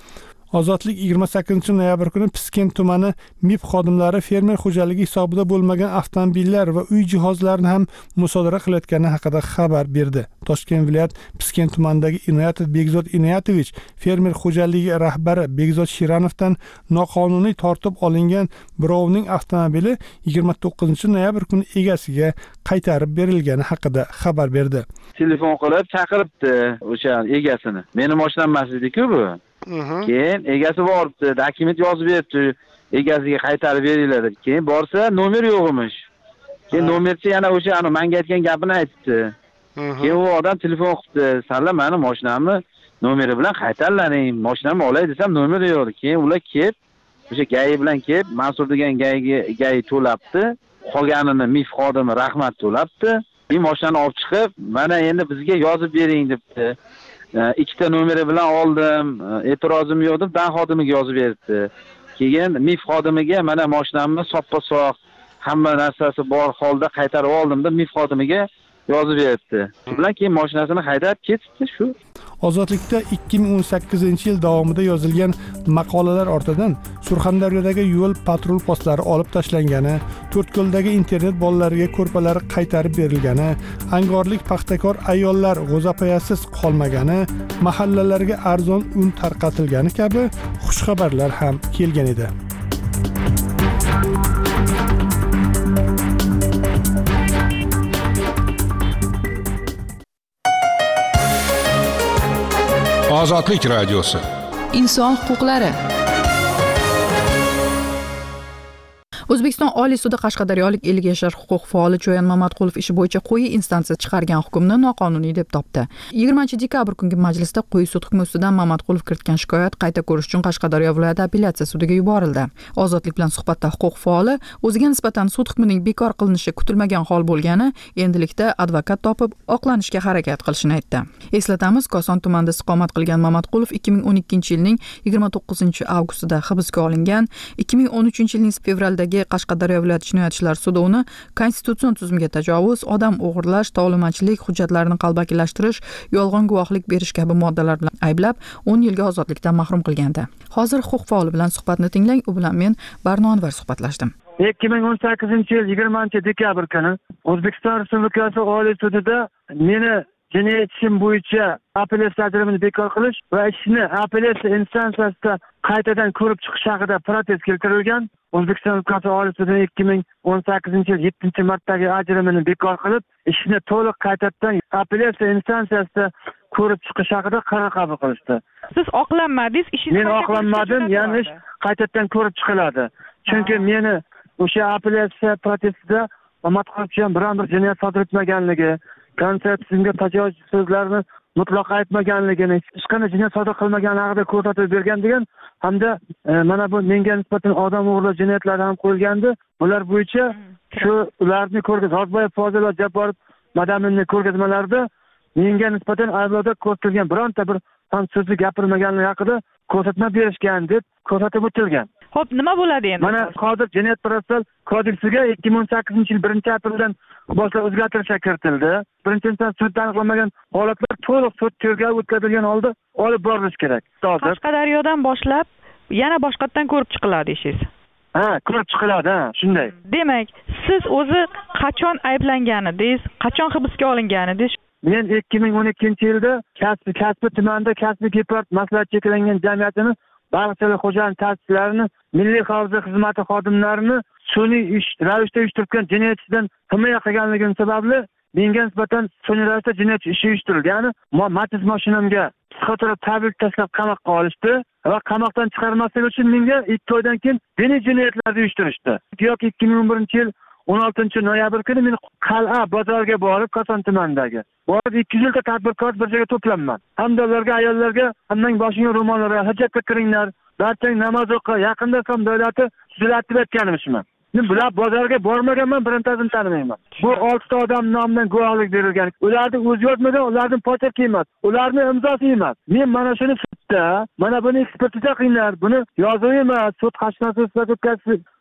Speaker 8: Ozodlik yigirma sakkizinchi noyabr kuni Piskent tumani M I P xodimlari fermer xo'jaligi hisobida bo'lmagan avtomobillar va uy jihozlarini ham musodara qilayotgani haqida xabar berdi. Toshkent viloyat Piskent tumanidagi Inoyatov Begzod Inoyatovich fermer xo'jaligi rahbari Begzod Shiranovdan noqonuniy tortib olingan birovning avtomobili yigirma to'qqizinchi noyabr kuni egasiga qaytarib berilgani haqida xabar berdi.
Speaker 9: Telefon qilib chaqiribdi o'sha egasini. Meni mashinam emas edi-ku bu. Keyin egasi boribdi, dokument yozib beribdi, egasiga qaytarib beringlar deb. Keyin borsa, nomer yo'q emish. Keyin nomerchi yana o'sha ana menga aytgan gapini aytdi. Keyin u odam telefon qilibdi, "Salla meni mashinamni nomeri bilan qaytarlaring, mashinamni olay desam nomeri yo'q." Keyin ular kelib, o'sha gayi bilan kelib, Mansur degan gayiga gayi to'labdi. Qolganini M I F xodimi Rahmat to'labdi. Men mashinani olib chiqib, "Mana endi bizga yozib bering" debdi. Ikkita nomeri bilan oldim, e'tirozim yo'q deb dan xodimiga yozib berdi. Keyin M I F xodimiga "Mana mashinamni soppa-soq, hamma narsasi bor holda qaytarib oldim" deb M I F xodimiga yozib berdi. Shu bilan keyin mashinasini haydab ketdi shu.
Speaker 8: Ozodlikda ikki ming o'n sakkizinchi yil davomida yozilgan maqolalar ortidan Surxondaryodagi yo'l patrul postlari olib tashlangani, To'rtko'ldagi internet bolalariga ko'rpalari qaytarib berilgani, angorlik paxtakor ayollar g'o'zapoyasiz qolmagani, mahallalarga arzon un tarqatilgani kabi xushxabarlar ham kelgan edi.
Speaker 4: Ozodlik radiosi.
Speaker 5: Inson huquqlari. O'zbekiston Oliy sudi Qashqadaryolik ellik yashar huquq faoli Cho'yan Mamatqulov ishi bo'yicha quyi instansiya chiqargan hukmni noqonuniy deb topdi. yigirmanchi dekabr kungi majlisda quyi sud hukmi ustidan Mamatqulov kiritgan shikoyat qayta ko'rish uchun Qashqadaryo viloyati apellyatsiya sudiga yuborildi. Ozodlik bilan suhbatda huquq faoli o'ziga nisbatan sud hukmining bekor qilinishi kutilmagan hol bo'lgani, endilikda advokat topib oqlanishga harakat qilishini aytdi. Eslatamiz, Koson tumanida istiqomat qilgan Mamatqulov ikki ming o'n ikkinchi yilning yigirma to'qqizinchi avgustida hibsga olingan. ikki ming o'n uchinchi yilning fevraldagi Qashqadaryo viloyat jinoyat ishlari sudi uni konstitutsion tuzumga tajovuz, odam o'g'irlash, tovlamachilik, hujjatlarni qalbakilashtirish, yolg'on guvohlik berish kabi moddalar bilan ayblab, o'n yilga ozodlikdan mahrum qilgandi. Hozir huquq faoli bilan suhbatni tinglang, u bilan men Barno Anvar suhbatlashdim.
Speaker 22: ikki ming o'n sakkizinchi yil yigirmanchi dekabr kuni O'zbekiston Respublikasi Oliy sudida meni jinoyat ishim bo'yicha apellyatsiya ajrimini bekor qilish va ishni apellyatsiya instansiyasida qaytadan ko'rib chiqish haqida protest keltirilgan. O'zbekiston Respublikasi Oliy sudi ikki ming o'n sakkizinchi yil yettinchi martdagi ajrimini bekor qilib, ishni to'liq qaytadan apellyatsiya instansiyasida ko'rib chiqish haqida qaror qabul qilishdi.
Speaker 23: Siz oqlanmadingiz, ishingiz
Speaker 22: Men oqlanmadim, ya'ni ish qaytadan ko'rib chiqiladi. Chunki meni o'sha apellyatsiya protestida Mamatqulov biron bir jinoyat sodir etmaganligi, konstitutsiyaga tajovuz so'zlarni mutlaq aytmaganligini, hech qanday jinoyat sodir qilmagani haqida ko'rsatib bergan degan hamda e, mana bu menga nisbatan odam o'g'irlash jinoyatlari ham qo'yilgandi. Bular bo'yicha shu ularni ko'rgaz Hozboyev, Fozil va Jabborov Madaminning ko'rgazmalarida menga nisbatan ayblovda ko'rsatilgan bironta bir ham so'zni gapirmaganligi haqida ko'rsatma berishgan deb ko'rsatib o'tilgan.
Speaker 23: Xo'p, nima bo'ladi endi?
Speaker 22: Mana hozir Jinoyat protsessual kodeksiga ikki ming o'n sakkizinchi yil birinchi apreldan boshlab o'zgartirishlar kiritildi. Birinchi inson sudda aniqlanmagan holatlar to'liq sud tergov o'tkazilgan holda olib borilishi kerak. Hozir
Speaker 23: Qashqadaryodan boshlab yana boshqatdan ko'rib chiqiladi ishingiz.
Speaker 22: Ha, ko'rib chiqiladi, ha, shunday.
Speaker 23: Demak, siz o'zi qachon ayblanganidingiz, qachon hibsga olinganidingiz?
Speaker 22: Men ikki ming o'n ikkinchi yilda Kasbi Kasbi tumanida Kasbi Gepard maslahat cheklangan jamiyatini Bag'chalar xo'jalik ta'sislarini, Milliy xavfsizlik xizmati xodimlarini sun'iy ish ravishda uyushtirgan jinoyatchidan himoya qilganligim sababli menga nisbatan sun'iy ravishda jinoyat ishi uyushtirildi. Ya'ni Matiz mashinamga psixotrop tabib tashlab qamoqqa olishdi va qamoqdan chiqarmaslik uchun menga ikki oydan keyin diniy jinoyatlarni uyushtirishdi. Yoki ikki ming o'n birinchi yil o'n oltinchi noyabr kuni men Qal'a bozoriga borib, Koson tumanidagi borib ikki yuz ta tadbirkor bir joyga to'planman. Hamda ularga, ayollarga hammaning boshiga ro'mollar, hajjatga kiringlar, barchang namoz o'qi, yaqinda ham davlati tuzatib aytganimishman. Men bular bozorga bormaganman, birintasini tanimayman. Bu oltita odam nomidan guvohlik berilgan. Ularning o'zi yozmagan, ularning pochaki emas, ularning imzosi emas. Men mana shuni sudda, mana buni ekspertiza qilinglar, buni yozuv emas, sud qashqasi sifatida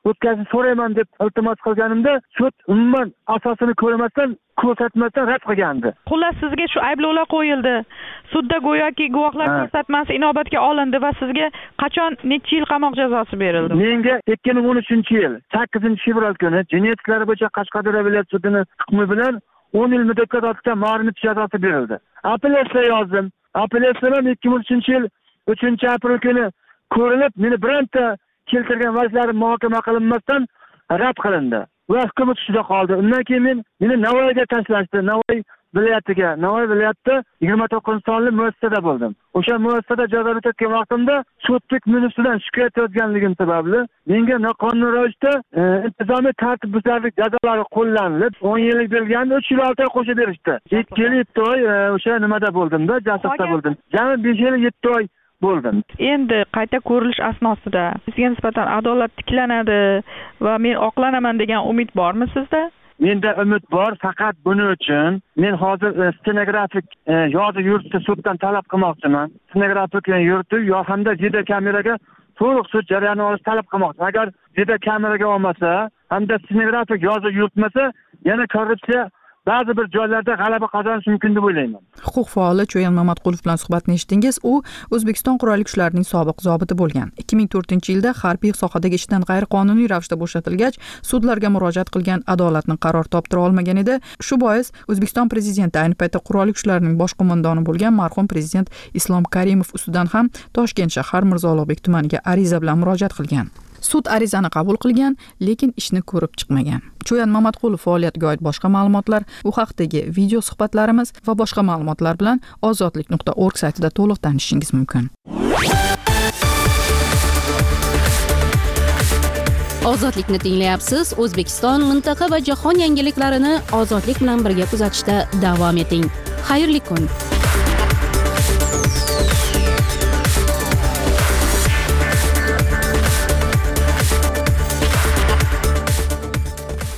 Speaker 22: o'tkazib so'rayman deb iltimos qilganimda sud umuman asosini ko'rmasdan ko'rsatmasdan rad qilgandi.
Speaker 23: Xullas sizga shu ayblovlar qo'yildi. Sudda go'yoki guvohlar ko'rsatmasi inobatga olindi va sizga qachon necha yil qamoq jazosi berildi?
Speaker 22: Menga ikki ming o'n uchinchi yil sakkizinchi fevral kuni jinoyat ishlari bo'yicha Qashqadaryo viloyat sudining hukmi bilan o'n yil muddatga tortilgan marimit jazosi berildi. Apellyatsiya yozdim. Apellyatsiyadan ikki ming o'n uchinchi yil uchinchi aprel kuni ko'rilib, meni bironta keltirgan vajlarim muhokama qilinmasdan rad qilindi. Va hukm ustida qoldi. Undan keyin men meni Navoiyga tashlashdi. Navoiy viloyatiga, Navoiy viloyatida yigirma to'qqizinchi sonli muassasada bo'ldim. O'sha muassasada jazo o'tayotgan vaqtimda sudlik ministridan shikoyat yozganligim sababli menga noqonuniy ravishda intizomiy tartibbuzarlik jazolari qo'llanilib, o'n yillik belgani uch yil olti oy qo'shib berishdi. ikki yil yetti oy o'sha nimada bo'ldim-da, jasoratda bo'ldim. Jami besh yil yetti oy bo'ldim.
Speaker 23: Endi qayta ko'rilish asnosida sizga nisbatan adolat tiklanadi va men oqlanaman degan umid bormi sizda?
Speaker 22: Menda umid bor, faqat buning uchun men hozir stenografik yozuv yurtni suddan talab qilmoqchiman. Stenografik yurtni yo hamda video kameraga to'liq sud jarayonini olish talab qilmoqchiman. Agar video kameraga olmasa, hamda stenografik yozuv yurtmasa, yana korrupsiya ba'zi bir joylarda g'alaba qozonish mumkin deb o'ylayman.
Speaker 5: Huquq faoli Cho'yan Mamatqulov bilan suhbatni eshitdingiz. U O'zbekiston qurolli kuchlarining sobiq zobiti bo'lgan. ikki ming to'rtinchi yilda harbiy sohadagi ishdan g'ayriqonuniy ravishda bo'shatilgach, sudlarga murojaat qilgan, adolatni qaror toptira olmagan edi. Shu bois O'zbekiston prezidenti ayni paytda qurolli kuchlarining bosh qo'mondoni bo'lgan marhum prezident Islom Karimov ustidan ham Toshkent shahar Mirzo Ulug'bek tumaniga ariza bilan murojaat qilgan. Sud arizani qabul qilgan, lekin ishni ko'rib chiqmagan. Cho'yan Mamatqulov faoliyatiga oid boshqa ma'lumotlar, bu haqdagi video suhbatlarimiz va boshqa ma'lumotlar bilan ozodlik nuqta org saytida to'liq tanishishingiz mumkin.
Speaker 1: Ozodlikni tinglayapsiz. O'zbekiston, mintaqa va jahon yangiliklarini ozodlik bilan birga kuzatishda davom eting. Xayrli kun.